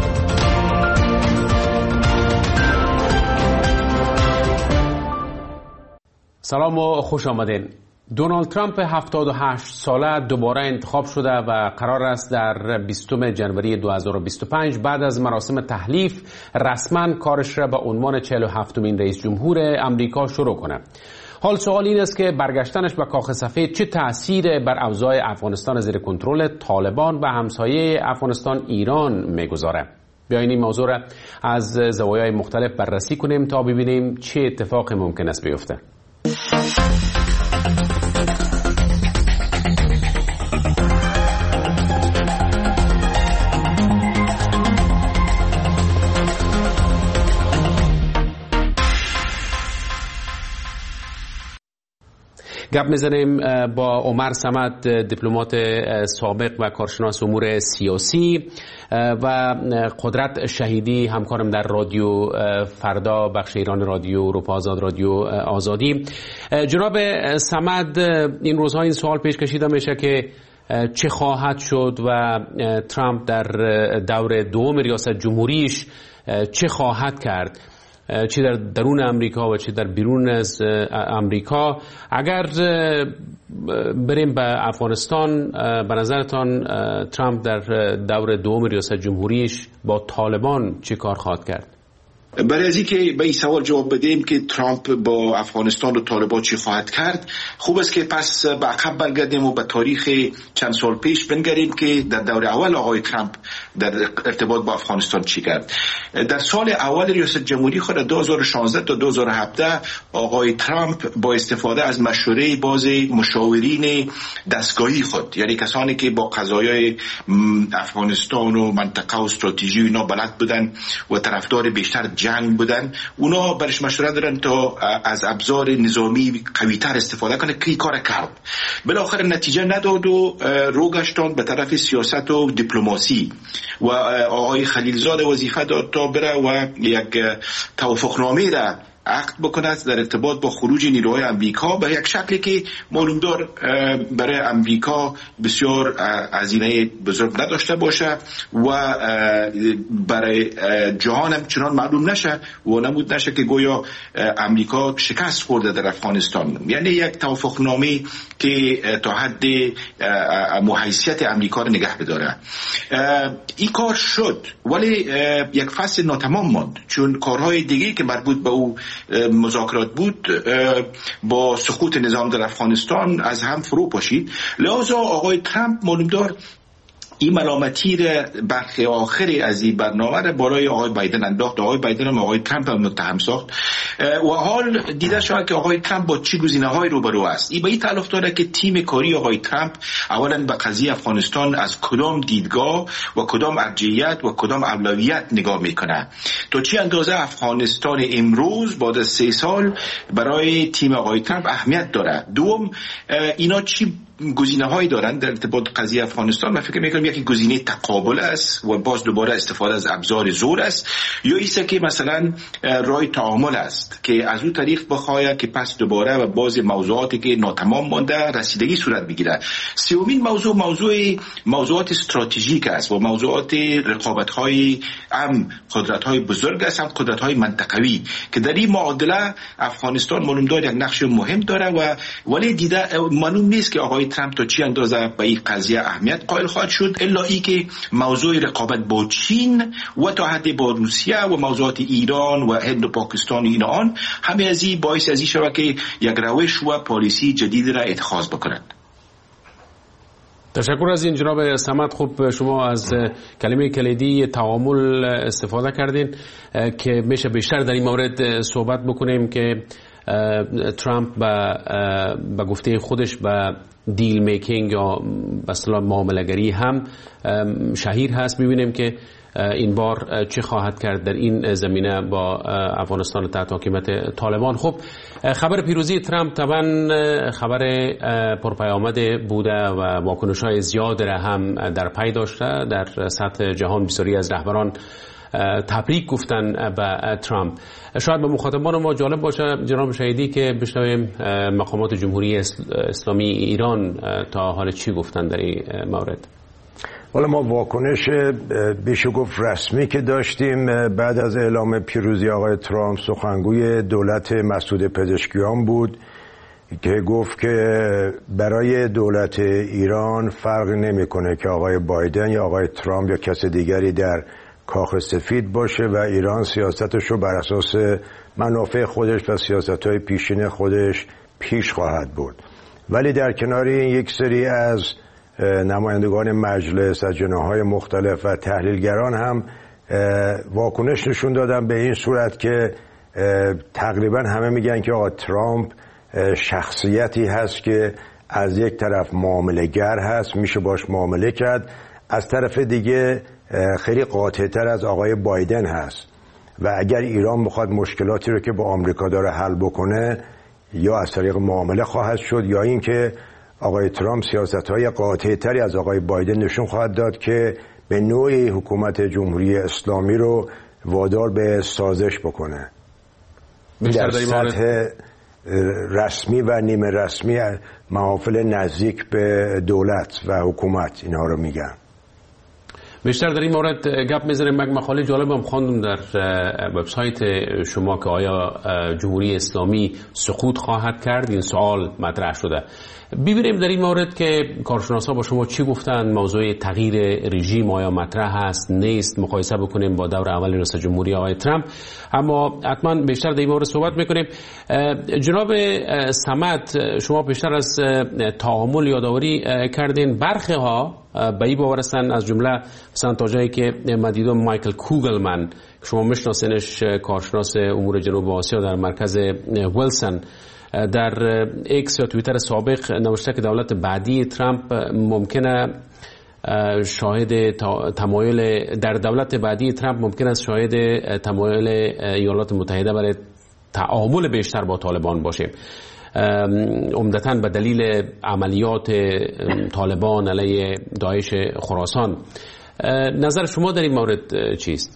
S12: سلام و خوش آمدین. دونالد ترامپ هفتاد و هشت ساله دوباره انتخاب شده و قرار است در بیستم ژانویه دو هزار و بیست و پنج بعد از مراسم تحلیف رسما کارش را به عنوان چهل و هفتمین رئیس جمهور امریکا شروع کنه. حال سوال این است که برگشتنش به کاخ سفید چه تأثیر بر اوضاع افغانستان زیر کنترل طالبان و همسایه افغانستان ایران میگذاره. بیاین این موضوع را از زوایای مختلف بررسی کنیم تا ببینیم چه اتفاقی ممکن است بیفته. گپ میزنیم با عمر صمد، دیپلمات سابق و کارشناس امور سیاسی، و قدرت شهیدی، همکارم در رادیو فردا، بخش ایران رادیو، اروپا آزاد، رادیو آزادی. جناب صمد، این روزها این سوال پیش کشیده میشه که چه خواهد شد و ترامپ در دور دوم ریاست جمهوریش چه خواهد کرد، چه در درون امریکا و چه در بیرون از امریکا. اگر بریم به افغانستان، به نظرتان ترامپ در دور دوم ریاست جمهوریش با طالبان چه کار خواهد کرد؟
S13: برای از اینکه به این سوال جواب بدیم که ترامپ با افغانستان و طالبان چی خواهد کرد، خوب است که پس به عقب برگردیم و به تاریخ چند سال پیش بنگریم که در دور اول آقای ترامپ در ارتباط با افغانستان چی کرد. در سال اول ریاست جمهوری خود دو هزار و شانزده تا دو هزار و هفده آقای ترامپ با استفاده از مشوره باز مشاورین دستگاهی خود، یعنی کسانی که با قضایای افغانستان و منطقه و استراتژی اینا بلد بودن و طرفدار بیشتر جنگ بودن، اونا برش مشوره دارن تا از ابزار نظامی قوی‌تر استفاده کنه که کار کرد. بالاخره نتیجه نداد و رو گشتان به طرف سیاست و دیپلماسی و آقای خلیلزاده وظیفه داد تا بره و یک توافقنامه را عقد بکند در ارتباط با خروج نیروهای امریکا به یک شکلی که معلومدار برای امریکا بسیار هزینه بزرگ نداشته باشه و برای جهان هم چنان معلوم نشه و نمود نشه که گویا امریکا شکست خورده در افغانستان. یعنی یک توافقنامه که تا حد حیثیت امریکا رو نگه بداره. این کار شد ولی یک فصل ناتمام ماند، چون کارهای دیگه که مربوط به او مذاکرات بود با سقوط نظام در افغانستان از هم فرو پاشید. لذا آقای ترامپ معلومدار این ملامتی را برخی آخری از این برنامه را برای آقای بایدن انداخت. آقای بایدن هم آقای ترامپ هم متهم ساخت و حال دیده شد که آقای ترامپ با چه گزینه‌های روبرو است. این به این تعلق داره که تیم کاری آقای ترامپ اولا به قضیه افغانستان از کدام دیدگاه و کدام ارجحیت و کدام اولویت نگاه میکنه، تا چه اندازه افغانستان امروز بعد از سه سال برای تیم آقای ترامپ اهمیت داره. دوم اینا چی گزینه‌هایی دارن در ارتباط قضیه افغانستان. من فکر می‌کنم یکی گزینه تقابل است و باز دوباره استفاده از ابزار زور است، یا ایسا که مثلا راه تعامل است که از اون طریق بخواد که پس دوباره و باز موضوعاتی که ناتمام مانده رسیدگی صورت بگیره. سومین موضوع موضوع موضوعات استراتژیک است و موضوعات رقابت‌های هم قدرت‌های بزرگ است هم قدرت‌های منطقوی که در این معادله افغانستان معلوم داره یک نقش مهم داره و ولی دیده معلوم نیست که آقای ترامپ تا چی اندازه به این قضیه اهمیت قائل خواهد شد، الا ای که موضوع رقابت با چین و تا حد با روسیه و موضوعات ایران و هند و پاکستان و اینا آن همه از این باعث از این شود که یک روش و پالیسی جدید را اتخاذ بکنند.
S12: تشکر از این جناب صمد. خوب شما از کلمه کلیدی تعامل استفاده کردین که میشه بیشتر در این مورد صحبت بکنیم که ترامپ به گفته خودش به دیل میکینگ یا به اصطلاح معامله‌گری هم شهیر هست. ببینیم که این بار چه خواهد کرد در این زمینه با افغانستان تحت حاکمیت طالبان. خب خبر پیروزی ترامپ طبعا خبر پرپیامد بوده و واکنش‌های زیاد را هم در پی داشته. در سطح جهان بسیاری از رهبران تبریک گفتن به ترامپ. شاید به مخاطبان ما جالب باشه جناب شهیدی که بشنویم مقامات جمهوری اسلامی ایران تا حال چی گفتن در این مورد.
S14: حالا ما واکنش بیشه گفت رسمی که داشتیم بعد از اعلام پیروزی آقای ترامپ، سخنگوی دولت مسعود پزشکیان بود که گفت که برای دولت ایران فرق نمیکنه که آقای بایدن یا آقای ترامپ یا کس دیگری در کاخ سفید باشه و ایران سیاستش رو بر اساس منافع خودش و سیاست‌های پیشین خودش پیش خواهد برد. ولی در کنار این یک سری از نمایندگان مجلس از جناح‌های مختلف و تحلیلگران هم واکنش نشون دادن به این صورت که تقریبا همه میگن که آقا ترامپ شخصیتی هست که از یک طرف معامله‌گر هست، میشه باش معامله کرد، از طرف دیگه خیلی قاطع‌تر از آقای بایدن هست و اگر ایران بخواد مشکلاتی رو که با آمریکا داره حل بکنه یا از طریق معامله خواهد شد یا اینکه آقای ترامپ سیاست‌های قاطع‌تری از آقای بایدن نشون خواهد داد که به نوعی حکومت جمهوری اسلامی رو وادار به سازش بکنه. در سطح رسمی و نیمه رسمی محافل نزدیک به دولت و حکومت اینها رو میگن.
S12: بیشتر در این مورد گپ میزنیم. یک مقاله جالبم خواندم در وبسایت شما که آیا جمهوری اسلامی سقوط خواهد کرد، این سوال مطرح شده. ببینیم در این مورد که کارشناسا با شما چی گفتن، موضوع تغییر رژیم آیا مطرح است نیست، مقایسه بکنیم با دور اول رئیس جمهوری آقای ترامپ. اما حتما بیشتر در این مورد صحبت میکنیم. جناب صمد، شما بیشتر از تعامل یادآوری کردین. برخی ها به این باور هستند، از جمله مثلا تا جایی که من دیدم مایکل کوگلمن که شما میشناسینش، کارشناس امور جنوب آسیا در مرکز ویلسون، در ایکس یا توییتر سابق نوشته که دولت بعدی ترامپ ممکنه شاهد تمایل در دولت بعدی ترامپ ممکن است شاهد تمایل ایالات متحده برای تعامل بیشتر با طالبان باشه، عمدتاً به دلیل عملیات طالبان علیه داعش خراسان. نظر شما در این مورد چیست؟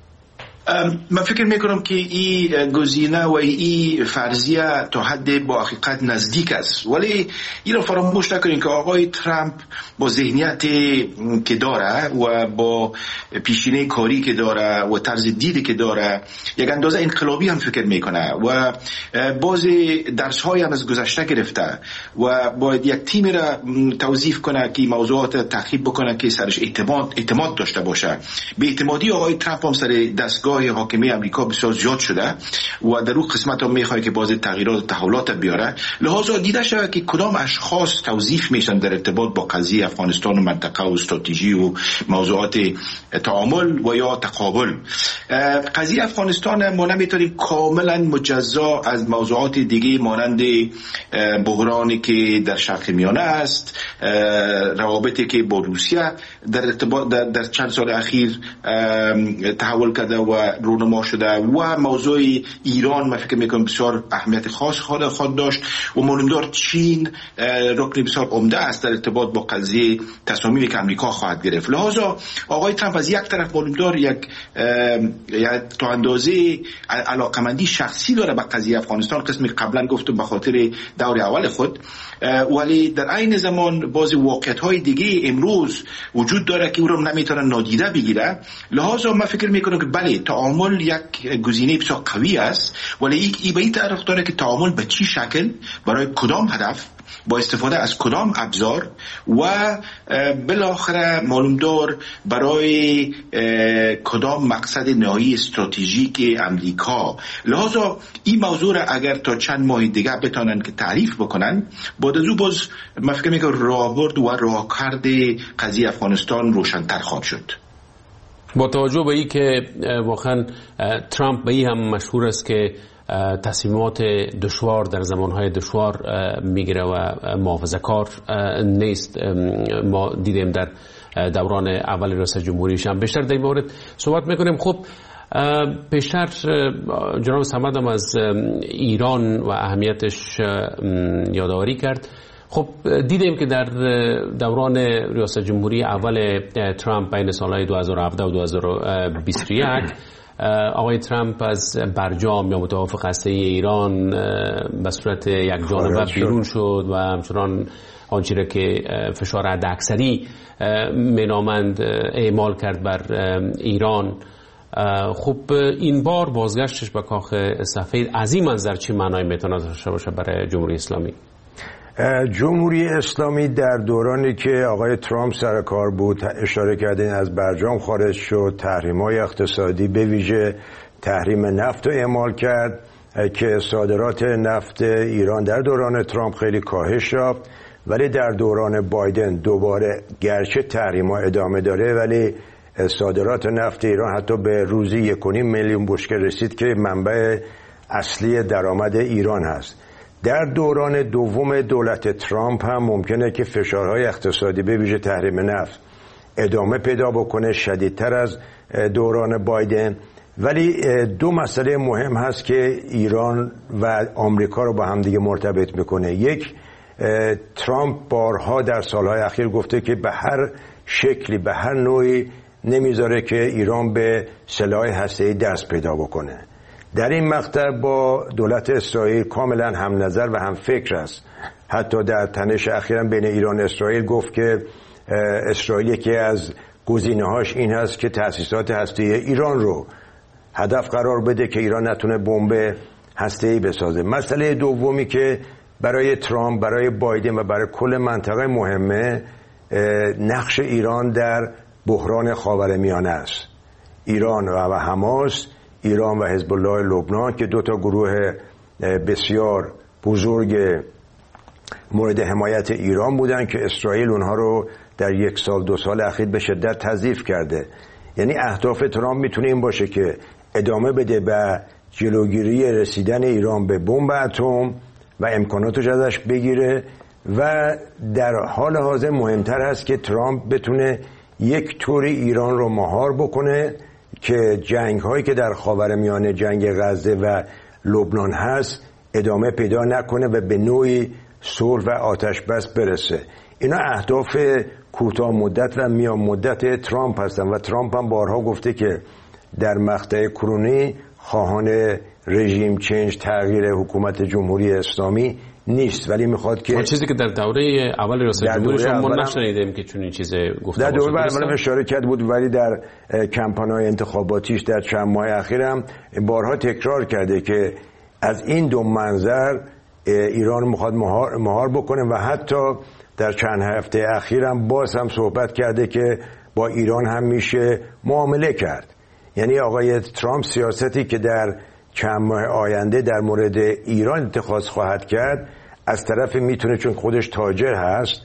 S13: من فکر میکنم که این گزینه و این فرضیه تا حد با حقیقت نزدیک است، ولی این رو فراموش نکنیم که آقای ترامپ با ذهنیت که داره و با پیشینه کاری که داره و طرز دیدی که داره یک اندازه انقلابی هم فکر میکنه و باز درس های هم از گذشته گرفته و باید یک تیم را توظیف کنه که موضوعات تحقیق بکنه که سرش اعتماد اعتماد داشته باشه. به اعتمادی آقای ترامپ هم سر دستگاه حاکمی امریکا بسیار زیاد شده و در اون قسمت هم میخواد که باز تغییرات و تحولات بیاره. لحاظا دیده شده که کدام اشخاص توظیف میشن در ارتباط با قضیه افغانستان و منطقه و استراتژی و موضوعات تعامل و یا تقابل. قضیه افغانستان ما نمیتونیم کاملا مجزا از موضوعات دیگه مانند بحرانی که در شرق میانه است، روابطی که با روسیه در ارتباط در, در چند سال اخیر تحول کرده و رونما شده و موضوع ایران من فکر میکنم بسیار اهمیت خاص خود خود داشت و معلومدار چین رکن بسیار عمده است در ارتباط با قضیه تصامیمی که امریکا خواهد گرفت. لحاظا آقای ترامپ از یک طرف معلومدار یک تا اندازه علاقمندی شخصی داره به قضیه افغانستان، قسمی قبلا گفتم به خاطر دور اول خود، ولی در عین زمان بعضی واقعیت‌های دیگه امروز وجود داره که او رو نمیتونه نادیده بگیره. لحاظا من فکر میکنم که بله تعامل یک گزینه بسیار قوی است، ولی این به این طرف داره که تعامل به چی شکل، برای کدام هدف، با استفاده از کدام ابزار و بالاخره معلومدار برای کدام مقصد نهایی استراتژیک امریکا. لحاظا این موضوع را اگر تا چند ماه دیگه بتونن که تعریف بکنن، بعد از او باز من فکر میکنم راهبرد و راهکرد قضیه افغانستان روشن‌تر خواهد شد.
S12: با توجه به این که واقعا ترامپ به این هم مشهور است که تصمیمات دشوار در زمانهای دشوار میگیره و محافظه‌کار نیست، ما دیدیم در دوران اول رئیس جمهوریش هم. بیشتر در این مورد صحبت میکنیم. خب بیشتر جناب صمد هم از ایران و اهمیتش یادآوری کرد. خب دیدیم که در دوران ریاست جمهوری اول ترامپ بین سالهای دو هزار و هفده و دو هزار و بیست و یک آقای ترامپ از برجام یا متوافق هسته‌ای ایران به صورت یک جانبه بیرون شد و همچنان آنچه را که فشار حداکثری مینامند اعمال کرد بر ایران. خب این بار بازگشتش به کاخ سفید از این منظر چه معنایی میتونه داشته باشه برای جمهوری اسلامی؟
S14: جمهوری اسلامی در دورانی که آقای ترامپ سر کار بود اشاره کردین از برجام خارج شد، تحریم‌های اقتصادی به ویژه تحریم نفت رو اعمال کرد که صادرات نفت ایران در دوران ترامپ خیلی کاهش یافت، ولی در دوران بایدن دوباره گرچه تحریم‌ها ادامه داره ولی صادرات نفت ایران حتی به روزی یک و نیم میلیون بشکه رسید که منبع اصلی درآمد ایران هست. در دوران دوم دولت ترامپ هم ممکنه که فشارهای اقتصادی به ویژه تحریم نفت ادامه پیدا بکنه، شدیدتر از دوران بایدن. ولی دو مسئله مهم هست که ایران و آمریکا رو با هم دیگه مرتبط میکنه. یک، ترامپ بارها در سالهای اخیر گفته که به هر شکلی به هر نوعی نمیذاره که ایران به سلاح هسته‌ای دست پیدا بکنه. در این مقطع با دولت اسرائیل کاملا هم نظر و هم فکر است. حتی در تنش اخیراً بین ایران و اسرائیل گفت که اسرائیل یکی از گزینه‌هاش این هست که تأسیسات هسته‌ای ایران رو هدف قرار بده که ایران نتونه بمب هسته‌ای بسازه. مسئله دومی که برای ترامپ، برای بایدن و برای کل منطقه مهمه، نقش ایران در بحران خاورمیانه است. ایران و حماس، ایران و حزب الله لبنان که دو تا گروه بسیار بزرگ مورد حمایت ایران بودن که اسرائیل اونها رو در یک سال دو سال اخیر به شدت تضعیف کرده. یعنی اهداف ترامپ میتونه این باشه که ادامه بده به جلوگیری رسیدن ایران به بمب اتم و امکاناتش ازش بگیره و در حال حاضر مهمتر هست که ترامپ بتونه یک طوری ایران رو مهار بکنه که جنگ هایی که در خاورمیانه، جنگ غزه و لبنان هست ادامه پیدا نکنه و به نوعی صلح و آتش بس برسه. اینا اهداف کوتاه مدت و میان مدت ترامپ هستن و ترامپ هم بارها گفته که در مقطع کرونی خواهان رژیم چنج، تغییر حکومت جمهوری اسلامی نیست، ولی میخواد که
S12: اون چیزی که در دوره اول ریاست جمهوری شما ما نشنیدیم که چون این چیز گفته
S14: در دوره اول اشاره کرد بود، ولی در کمپان‌های انتخاباتیش در چند ماه اخیرم بارها تکرار کرده که از این دو منظر ایران میخواد مهار, مهار بکنه و حتی در چند هفته اخیرم باز هم صحبت کرده که با ایران هم میشه معامله کرد. یعنی آقای ترامپ سیاستی که در چند ماه آینده در مورد ایران اتخاذ خواهد کرد، از طرف میتونه چون خودش تاجر هست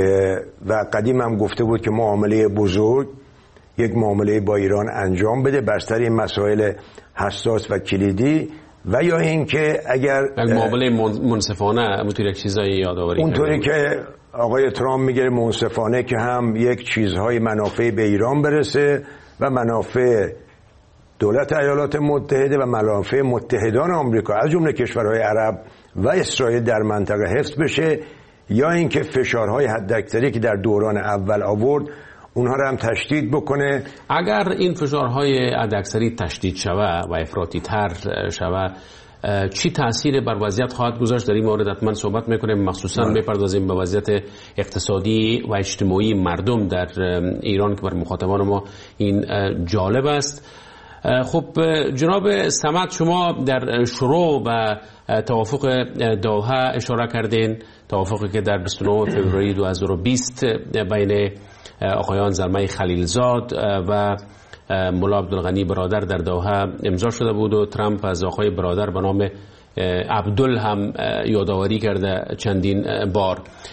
S14: و قدیم هم گفته بود که معامله بزرگ، یک معامله با ایران انجام بده بر سر این مسائل حساس و کلیدی، و یا اینکه اگر
S12: معامله منصفانه همونطور یک چیزایی یادآوری
S14: اونطوری که آقای ترامپ میگه منصفانه که هم یک چیزهای منافع به ایران برسه و منافع دولت ایالات متحده و منافع متحدان آمریکا از جمله کشورهای عرب و اسرائیل در منطقه حفظ بشه، یا اینکه فشارهای حداکثری که در دوران اول آورد اونها رو هم تشدید بکنه.
S12: اگر این فشارهای حداکثری تشدید شوه و افراطی تر شوه، چی تأثیر بر وضعیت خواهد گذاشت؟ در این مورد حتما صحبت میکنیم، مخصوصا بپردازیم به وضعیت اقتصادی و اجتماعی مردم در ایران که بر مخاطبان ما این جالب است. خب جناب صمد، شما در شروع و توافق دوحه اشاره کردین، توافقی که در بیست و نه فوریه دو هزار و بیست بین آقایان زلمه خلیلزاد و مولا عبدالغنی برادر در دوحه امضا شده بود و ترامپ از آقای برادر به نام عبدل هم یادآوری کرده چندین بار.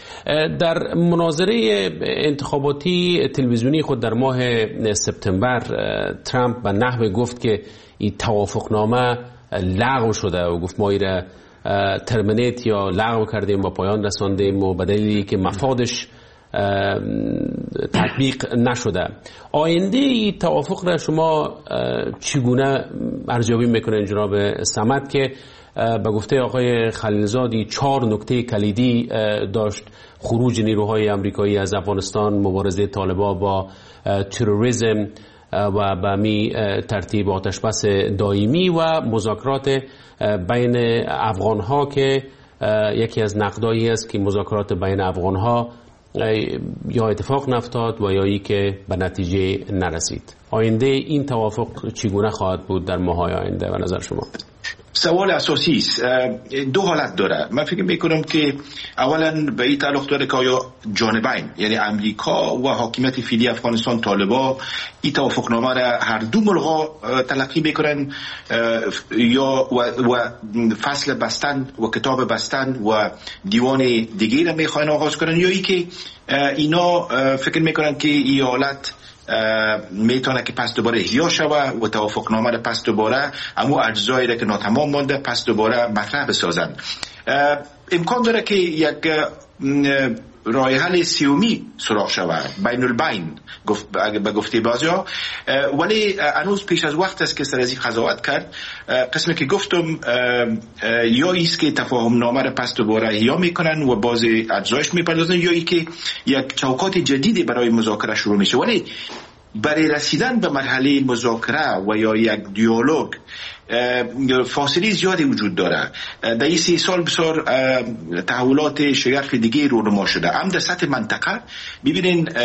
S12: در مناظره انتخاباتی تلویزیونی خود در ماه سپتامبر ترامپ به نحو گفت که این توافقنامه لغو شده و گفت ما ایره ترمینیت یا لغو کردیم و پایان رساندیم و به دلیلی که مفادش تطبیق نشده. آینده این توافق را شما چگونه ارزیابی میکنین جناب صمد که به گفته آقای خلیلزادی چهار نکته کلیدی داشت: خروج نیروهای آمریکایی از افغانستان، مبارزه طالبان با تروریسم و به می ترتیب آتشبس دائمی و مذاکرات بین افغانها که یکی از نقدایی است که مذاکرات بین افغانها یا اتفاق نفتاد و یا ای که به نتیجه نرسید. آینده این توافق چگونه خواهد بود در ماهای آینده به نظر شما؟
S13: سوال اساسی است. دو حالت داره. من فکر میکنم که اولا به این تعلق داره که آیا جانبین یعنی امریکا و حاکمیت فعلی افغانستان طالبا این توافقنامه را هر دو ملغا تلقی میکنن یا و, و فصل بستن و کتاب بستن و دیوان دیگه را میخواین آغاز کنن، یا ای که اینا فکر میکنن که این حالت میتونه که پس دوباره احیا شوه و توافقنامه را پس دوباره اما اجزایی را که ناتمام مانده پس دوباره مطرح بسازن. امکان داره که یک راه حل سیومی سراغ شود، بین البین گفت به گفته بعضیا، ولی هنوز پیش از وقت است که سر از این قضاوت کرد. قسمی که گفتم یا ایست که تفاهم نامه را پس دوباره احیا میکنن و باز اجزایش میپردازن، یا ای که یک چوکات جدیدی برای مذاکره شروع میشه. ولی برای رسیدن به مرحله مذاکره و یا یک دیالوگ فاصله زیادی وجود داره. در این سی سال بسیار تحولات شگرف دیگه رونما شده. هم در سطح منطقه ببینین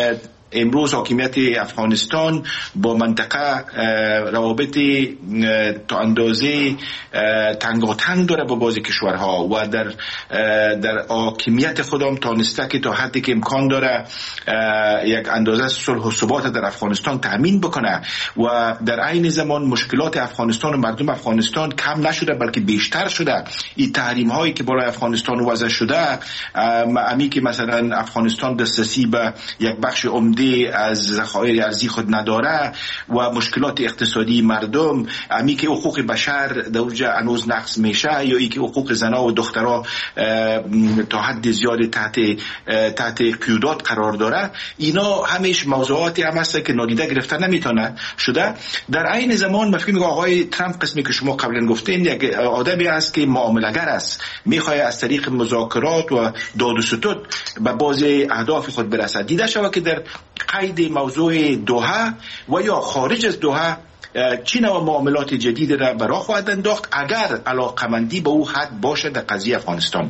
S13: امروز حاکمیت افغانستان با منطقه روابط تا اندازه تنگاتنگ داره با بعضی کشورها و در در حاکمیت خودم تانسته که تا حدی که امکان داره یک اندازه صلح و ثبات در افغانستان تامین بکنه و در عین زمان مشکلات افغانستان و مردم افغانستان کم نشده بلکه بیشتر شده. این تحریم هایی که برای افغانستان وضع شده، امی که مثلا افغانستان دسترسی به یک بخش عمده از ذخایر ارزی خود نداره و مشکلات اقتصادی مردم، امی که حقوق بشر در اونجا هنوز نقض میشه یا ای که حقوق زنا و دخترها تا حد زیاد تحت تحت قیودات قرار داره، اینا همیش موضوعاتی هم هست که نادیده گرفته نمیتونه شده. در عین زمان من فکر میگم آقای ترامپ قسمی که شما قبلا گفتین یک آدمی است که معامله‌گر است، میخواد از طریق مذاکرات و داد و ستد به بعضی اهداف خود برسد. دیده شود که در قید موضوع دوحه و یا خارج از دوحه چه نوع معاملات جدید را برای خواهد انداخت اگر علاقمندی به او حد باشه در قضیه افغانستان.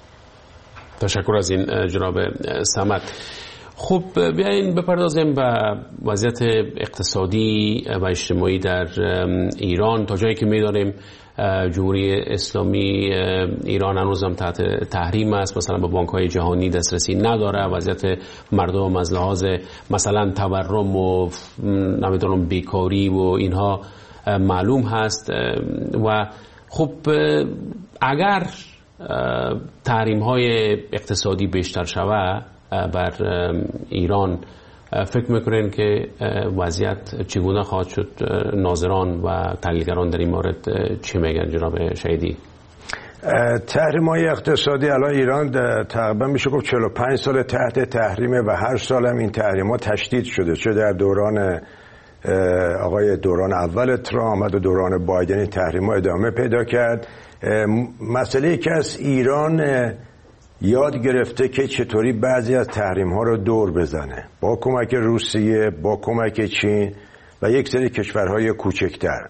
S12: تشکر از این جناب صمد. خب بیاین بپردازیم به وضعیت اقتصادی و اجتماعی در ایران. تا جایی که می‌دانیم جمهوری اسلامی ایران هنوز هم تحت تحریم است، مثلا به بانک‌های جهانی دسترسی نداره، وضعیت مردم از لحاظ مثلا تورم و نمیدونم بیکاری و اینها معلوم هست. و خب اگر تحریم‌های اقتصادی بیشتر شود بر ایران، فکر میکنین که وضعیت چگونه خواهد شد؟ ناظران و تحلیلگران در این مورد چی میگن جناب شهیدی؟
S14: تحریم‌های اقتصادی الان ایران تقریبا میشه گفت چهل و پنج سال تحت تحریمه و هر سال هم این تحریم‌ها تشدید شده، چه در دوران آقای دوران اول ترامپ و دوران بایدن این تحریم‌ها ادامه پیدا کرد. مسئله که از ایران یاد گرفته که چطوری بعضی از تحریم ها رو دور بزنه با کمک روسیه، با کمک چین و یک سری کشورهای کوچکتر.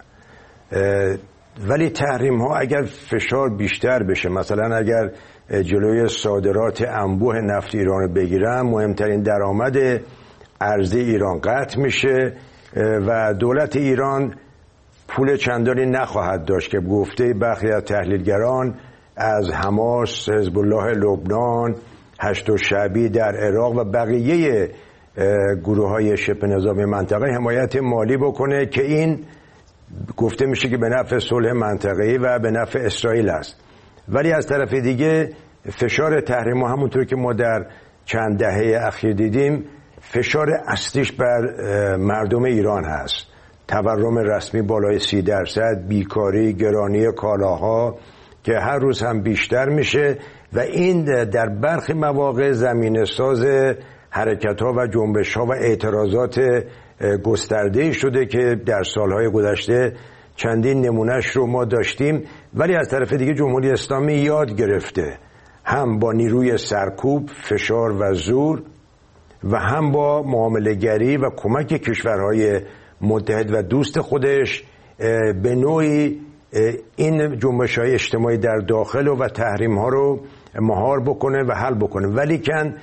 S14: ولی تحریم ها اگر فشار بیشتر بشه، مثلا اگر جلوی صادرات انبوه نفت ایران رو بگیرن، مهمترین درآمد ارزی ایران قطع میشه و دولت ایران پول چندانی نخواهد داشت که گفته برخی از تحلیلگران از حماس، حزب الله لبنان، هشت شعبی در عراق و بقیه گروه های شبه نظامی منطقه حمایت مالی بکنه که این گفته میشه که به نفع صلح منطقه‌ای و به نفع اسرائیل است. ولی از طرف دیگه فشار تحریم همونطور که ما در چند دهه اخیر دیدیم فشار اصلیش بر مردم ایران هست. تورم رسمی بالای سی درصد، بیکاری، گرانی کالاها که هر روز هم بیشتر میشه و این در برخی مواقع زمینه ساز حرکت‌ها و جنبش‌ها و اعتراضات گسترده شده که در سالهای گذشته چندین نمونهش رو ما داشتیم. ولی از طرف دیگه جمهوری اسلامی یاد گرفته هم با نیروی سرکوب، فشار و زور و هم با معامله‌گری و کمک کشورهای متحد و دوست خودش به نوعی این جنبش‌های اجتماعی در داخل و تحریم‌ها رو مهار بکنه و حل بکنه. ولی کن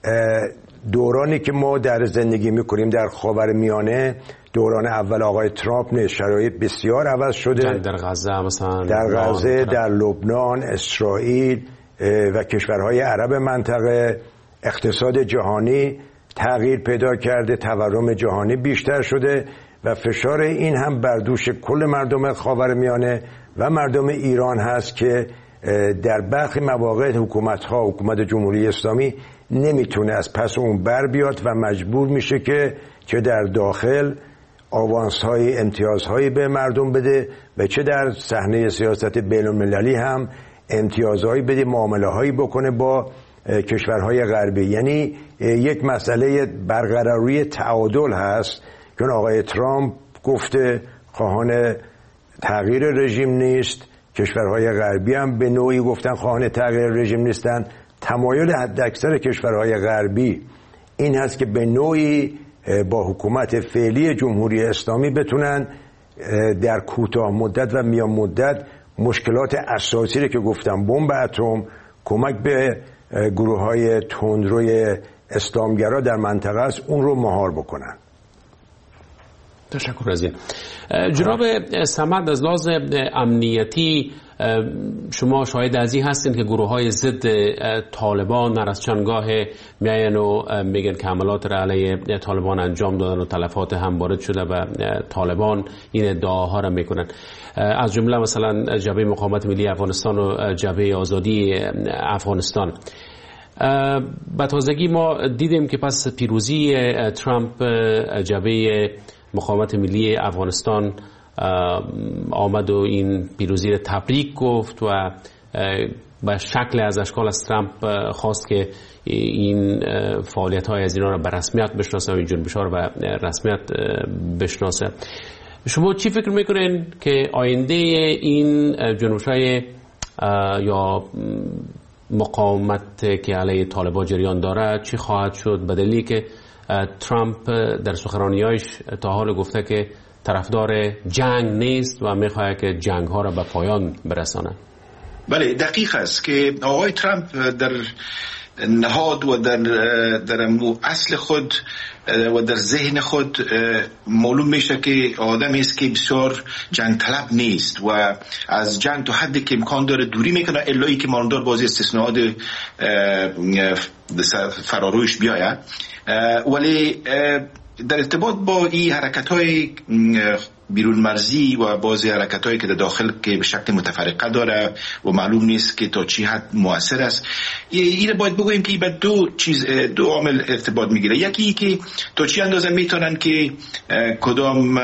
S14: دورانی که ما در زندگی می‌کنیم در خاورمیانه، دوران اول آقای ترامپ نیست، شرایط بسیار عوض شده.
S12: در غزه مثلا،
S14: در غزه، در لبنان، اسرائیل و کشورهای عرب منطقه، اقتصاد جهانی تغییر پیدا کرده، تورم جهانی بیشتر شده و فشار این هم بر دوش کل مردم خاورمیانه و مردم ایران هست که در برخی مواقع حکومت‌ها، حکومت جمهوری اسلامی نمیتونه از پس اون بر بیاد و مجبور میشه که چه در داخل آوانس‌های، امتیازهایی به مردم بده و چه در صحنه سیاست بین‌المللی هم امتیازهایی بده، معامله‌هایی بکنه با کشورهای غربی. یعنی یک مسئله برقراری تعادل هست که آقای ترامپ گفته خواهان تغییر رژیم نیست، کشورهای غربی هم به نوعی گفتن خواهان تغییر رژیم نیستن. تمایل حداکثر کشورهای غربی این هست که به نوعی با حکومت فعلی جمهوری اسلامی بتونن در کوتاه مدت و میان مدت مشکلات اساسی رو که گفتم، بمب اتم، کمک به گروه‌های تندروی اسلامگرا در منطقه است اون رو مهار بکنن.
S12: تشکر از این. جناب صمد، از لحاظ امنیتی شما شاهد از این هستین که گروه های ضد طالبان هر از چندگاه میاین و میگن که حملات را علیه طالبان انجام دادن و تلفات هم وارد شده و طالبان این ادعاها را میکنن، از جمله مثلا جبهه مقاومت ملی افغانستان و جبهه آزادی افغانستان. به تازگی ما دیدیم که پس پیروزی ترامپ جبهه مقاومت ملی افغانستان آمد و این پیروزی را تبریک گفت و به شکل از اشکال از ترامپ خواست که این فعالیت های از اینا را به رسمیت بشناسه و این جنبش ها را به رسمیت بشناسه. شما چی فکر میکنین که آینده این جنبش های یا مقاومت که علیه طالبان جریان داره چی خواهد شد، به دلیلی که ترامپ در سخنرانی‌هایش تا حال گفته که طرفدار جنگ نیست و میخواد که جنگ ها را به پایان برسانه؟
S13: بله، دقیق است که آقای ترامپ در نهاد و در در اصل خود و در ذهن خود معلوم میشه که آدمی است که بسیار جنگ طلب نیست و از جنگ تا حدی که امکان داره دوری میکنه، الا که ماندار بازی استثناءات فرارویش بیاید. ولی در ارتباط با این حرکت‌های بیرون مرزی و بعضی حرکت‌هایی که در داخل که به شکل متفرقه داره و معلوم نیست که تا چی حد مؤثر است، این باید بگوییم که به دو چیز دو عامل ارتباط میگیره. یکی که تا چی اندازه میتونن که کدام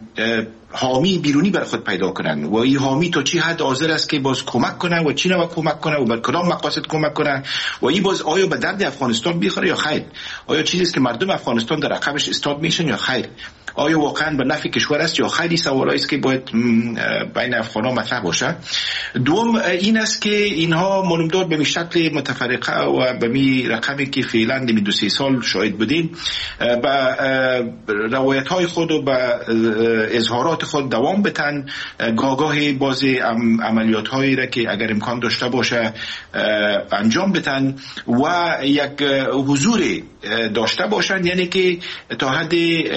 S13: حامی بیرونی بر خود پیدا کنن و این حامی تا چی حد حاضر است که باز کمک کنه و چی نوع کمک کنه و بر کدام مقاصد کمک کنه و این باز آیا به درد افغانستان بیخوره یا خیر، آیا چیزی است که مردم افغانستان در عقبش استاد میشن یا خیر، آیا واقعا به نفع کشور است یا خیلی سوالایی است که باید بین افغان‌ها مطرح باشه. دوم این است که اینها معلومدار به شکل متفرقه و به می رقمی که فعلا در دو سه سال شاهد بودیم با روایت‌های خود و با اظهارات خود دوام بتن، گاگاه بازی عملیات‌هایی را که اگر امکان داشته باشه انجام بتن و یک حضور داشته باشند، یعنی که تا حد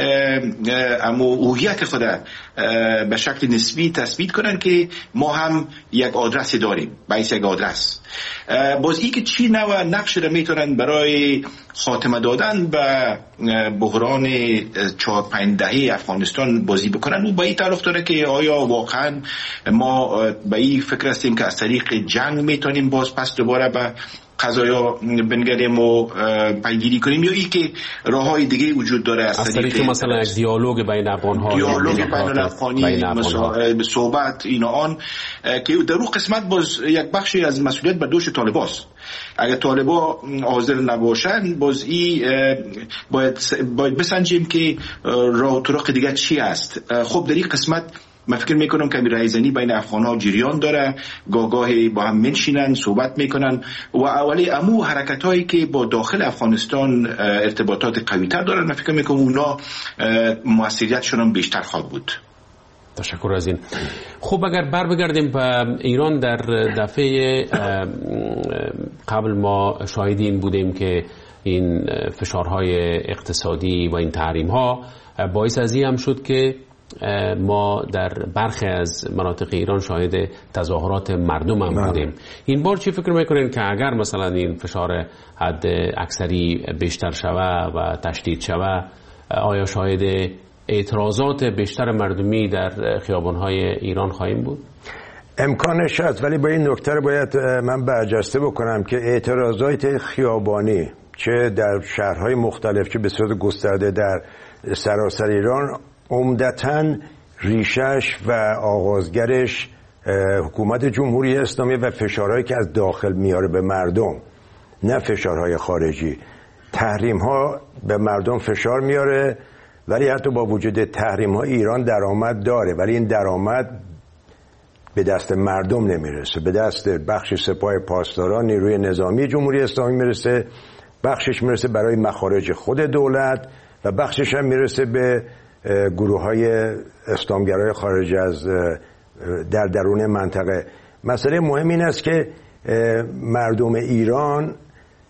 S13: اما هویت خود به شکل نسبی تثبیت کنن که ما هم یک آدرسی داریم، باعث یک آدرس. باز ای که چی نوع نقش را میتونن برای خاتمه دادن به بحران چهار پنج دهه افغانستان بازی بکنن و با این تعلق داره که آیا واقعا ما به این فکر هستیم که از طریق جنگ میتونیم باز پس دوباره به قضایا بنگریم و پیگیری کنیم، یا ای که راههای دیگه وجود داره از
S12: طریق مثلا یک دیالوگ بین افغان‌ها،
S13: دیالوگ بین افغانی، صحبت اینا آن که در اون قسمت باز یک بخشی از مسئولیت بر دوش طالباست. اگر طالبا حاضر نباشن باز ای باید باید بسنجیم که راه و طرق دیگه چی است. خب در این قسمت من فکر میکنم که رایزنی بین افغان‌ها جریان داره، گاگاهی با هم منشینن صحبت میکنن و اولی امو حرکت‌هایی که با داخل افغانستان ارتباطات قوی‌تر دارن، من فکر میکنم اونا موثریتشون هم بیشتر خواهد بود.
S12: تشکر از این. خب اگر بر بگردیم به ایران، در دفعه قبل ما شاهد این بودیم که این فشارهای اقتصادی و این تحریم‌ها باعث از این هم شد که ما در برخی از مناطق ایران شاهد تظاهرات مردم هم بودیم. این بار چی فکر میکنین که اگر مثلا این فشار حد اکثری بیشتر شوه و تشدید شوه، آیا شاهد اعتراضات بیشتر مردمی در خیابان‌های ایران خواهیم بود؟
S14: امکانش هست، ولی با این نکته باید من برجسته بکنم که اعتراضات خیابانی چه در شهرهای مختلف چه به صورت گسترده در سراسر ایران عمدتاً ریشش و آغازگرش حکومت جمهوری اسلامی و فشارهایی که از داخل میاره به مردم، نه فشارهای خارجی. تحریم ها به مردم فشار میاره، ولی حتی با وجود تحریم ها ایران درآمد داره، ولی این درآمد به دست مردم نمیرسه، به دست بخش سپاه پاسداران نیروی نظامی جمهوری اسلامی میرسه، بخشش میرسه برای مخارج خود دولت و بخشش هم میرسه به گروه های اسلامگرای خارج از در درون منطقه. مسئله مهم این است که مردم ایران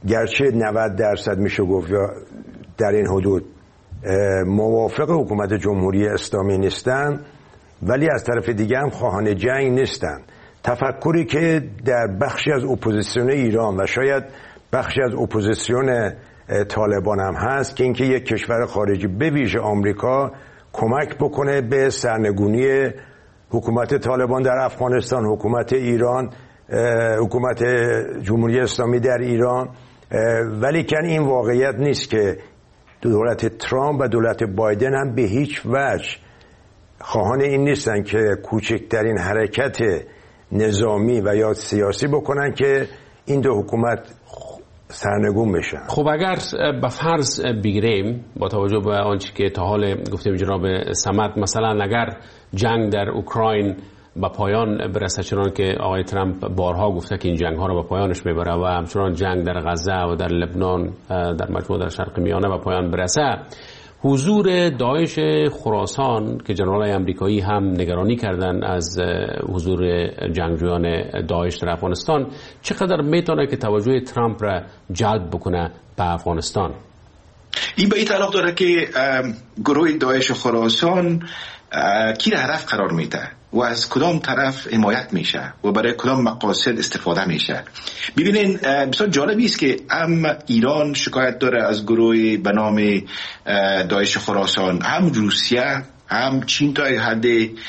S14: گرچه نود درصد میشه گفت یا در این حدود موافق حکومت جمهوری اسلامی نیستن، ولی از طرف دیگه هم خواهان جنگ نیستن. تفکری که در بخشی از اپوزیسیون ایران و شاید بخشی از اپوزیسیون طالبان هم هست که اینکه یک کشور خارجی به ویژه آمریکا کمک بکنه به سرنگونی حکومت طالبان در افغانستان، حکومت ایران، حکومت جمهوری اسلامی در ایران. ولی کن این واقعیت نیست که دولت ترامپ و دولت بایدن هم به هیچ وجه خواهان این نیستن که کوچکترین حرکت نظامی و یا سیاسی بکنن که این دو حکومت سرنگون بشن.
S12: خب اگر به فرض بگیریم با توجه به آنچه که تا حال گفتیم جناب صمد، مثلا اگر جنگ در اوکراین به پایان برسه، چنان که آقای ترامپ بارها گفته که این جنگ ها رو به پایانش میبره و همچنان جنگ در غزه و در لبنان در مجموع در شرق میانه به پایان برسه، حضور داعش خراسان که جنرالای امریکایی هم نگرانی کردن از حضور جنگجویان داعش در افغانستان، چقدر میتونه که توجه ترامپ را جلب بکنه به افغانستان؟
S13: این به این تعلق داره که گروه داعش خراسان کی را هدف قرار میده و از کدام طرف حمایت میشه و برای کدام مقاصد استفاده میشه. ببینین بسیار جالبی است که هم ایران شکایت داره از گروه به نام داعش خراسان، هم روسیه، هم چین تا حد،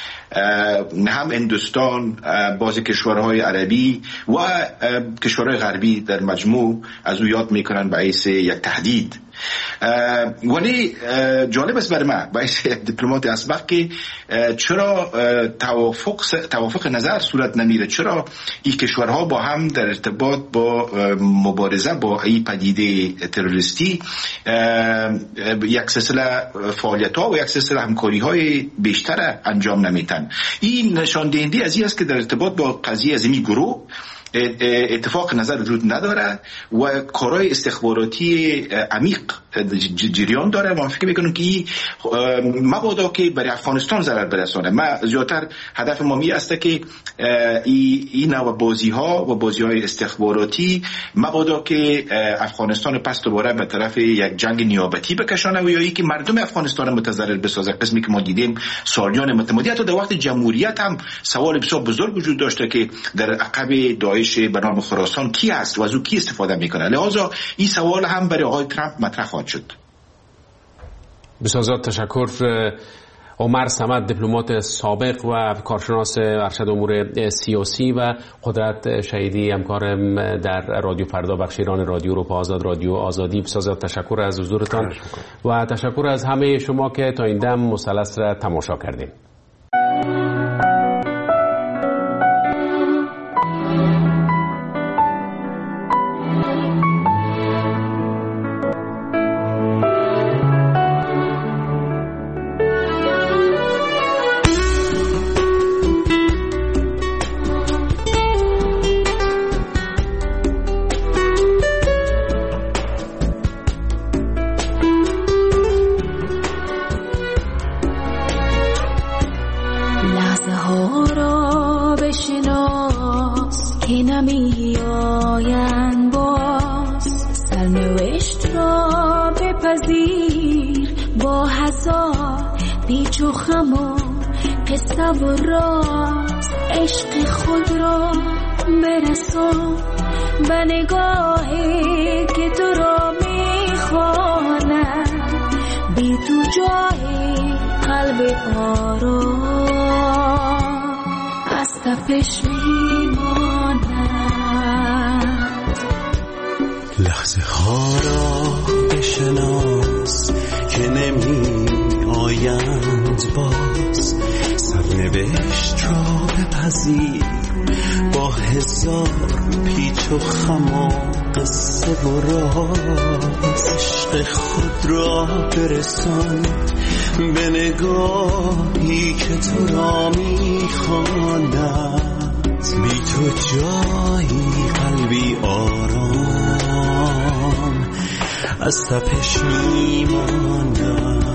S13: هم هندوستان، بعضی کشورهای عربی و کشورهای غربی در مجموع از او یاد میکنن به حیث یک تهدید. ولی جالب است برای من به حیث دیپلمات اسبق که چرا توافق توافق نظر صورت نمیره، چرا این کشورها با هم در ارتباط با مبارزه با این پدیده تروریستی یک سلسله فعالیت‌ها و یک سلسله همکاری‌های بیشتر انجام نمیتن. این نشان دهنده از این است که در ارتباط با قضیه از این گروه اتفاق نظر وجود نداره و کارهای استخباراتی عمیق جریان داره. ما فکر میکنم که مبادا که برای افغانستان ضرر برسانه. ما زیادتر هدف ما می است که این نوع بازی ها و بازی های استخباراتی مبادا که افغانستان پس دوباره به طرف یک جنگ نیابتی بکشانه و یا ای که مردم افغانستان متضرر بسازه. قسمی که ما دیدیم سالیان متمادی، حتی در وقت جمهوریت هم سوال بسیار بزرگ وجود داشته که در عقب داعش به نام خراسان کی است و از او کی استفاده میکنه. لذا این سوال هم برای آقای ترامپ مطرح خواهد شد.
S12: بسیار زیاد تشکر. عمر صمد، دیپلمات سابق و کارشناس ارشد امور سیاسی و قدرت شهیدی، همکارم در رادیو فردا، بخش ایران رادیو اروپا آزاد، رادیو آزادی. بسیار زیاد تشکر از حضورتان و تشکر از همه شما که تا این دم مثلث را تماشا کردیم.
S15: لحظه ها را بشناس که نمی آیند باز، سرنوشت را بپذیر با هزار پیچ و خم و قصه و راز. عشق خود را برسان به نگاهی که تو را میخواند، بی تو جایی قلبی آرام از تپش میماند.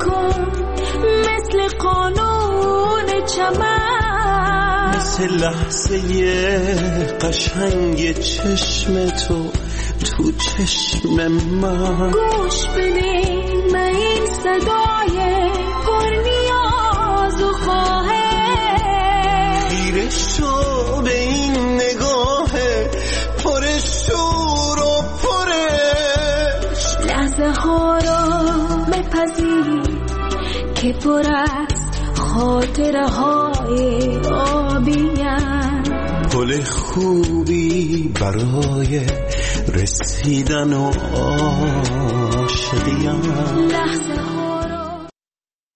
S15: کن مثل قانون چمن، مثل لحظه قشنگ چشم تو تو چشم من. گوش بده من این صدای پر نیاز و خواهش، خیره شو به این نگاه پر شور و پرش. لحظه ها را بپذیر که پر از خاطره های آبیم، پل خوبی برای رسیدن و عاشقیم. لحظه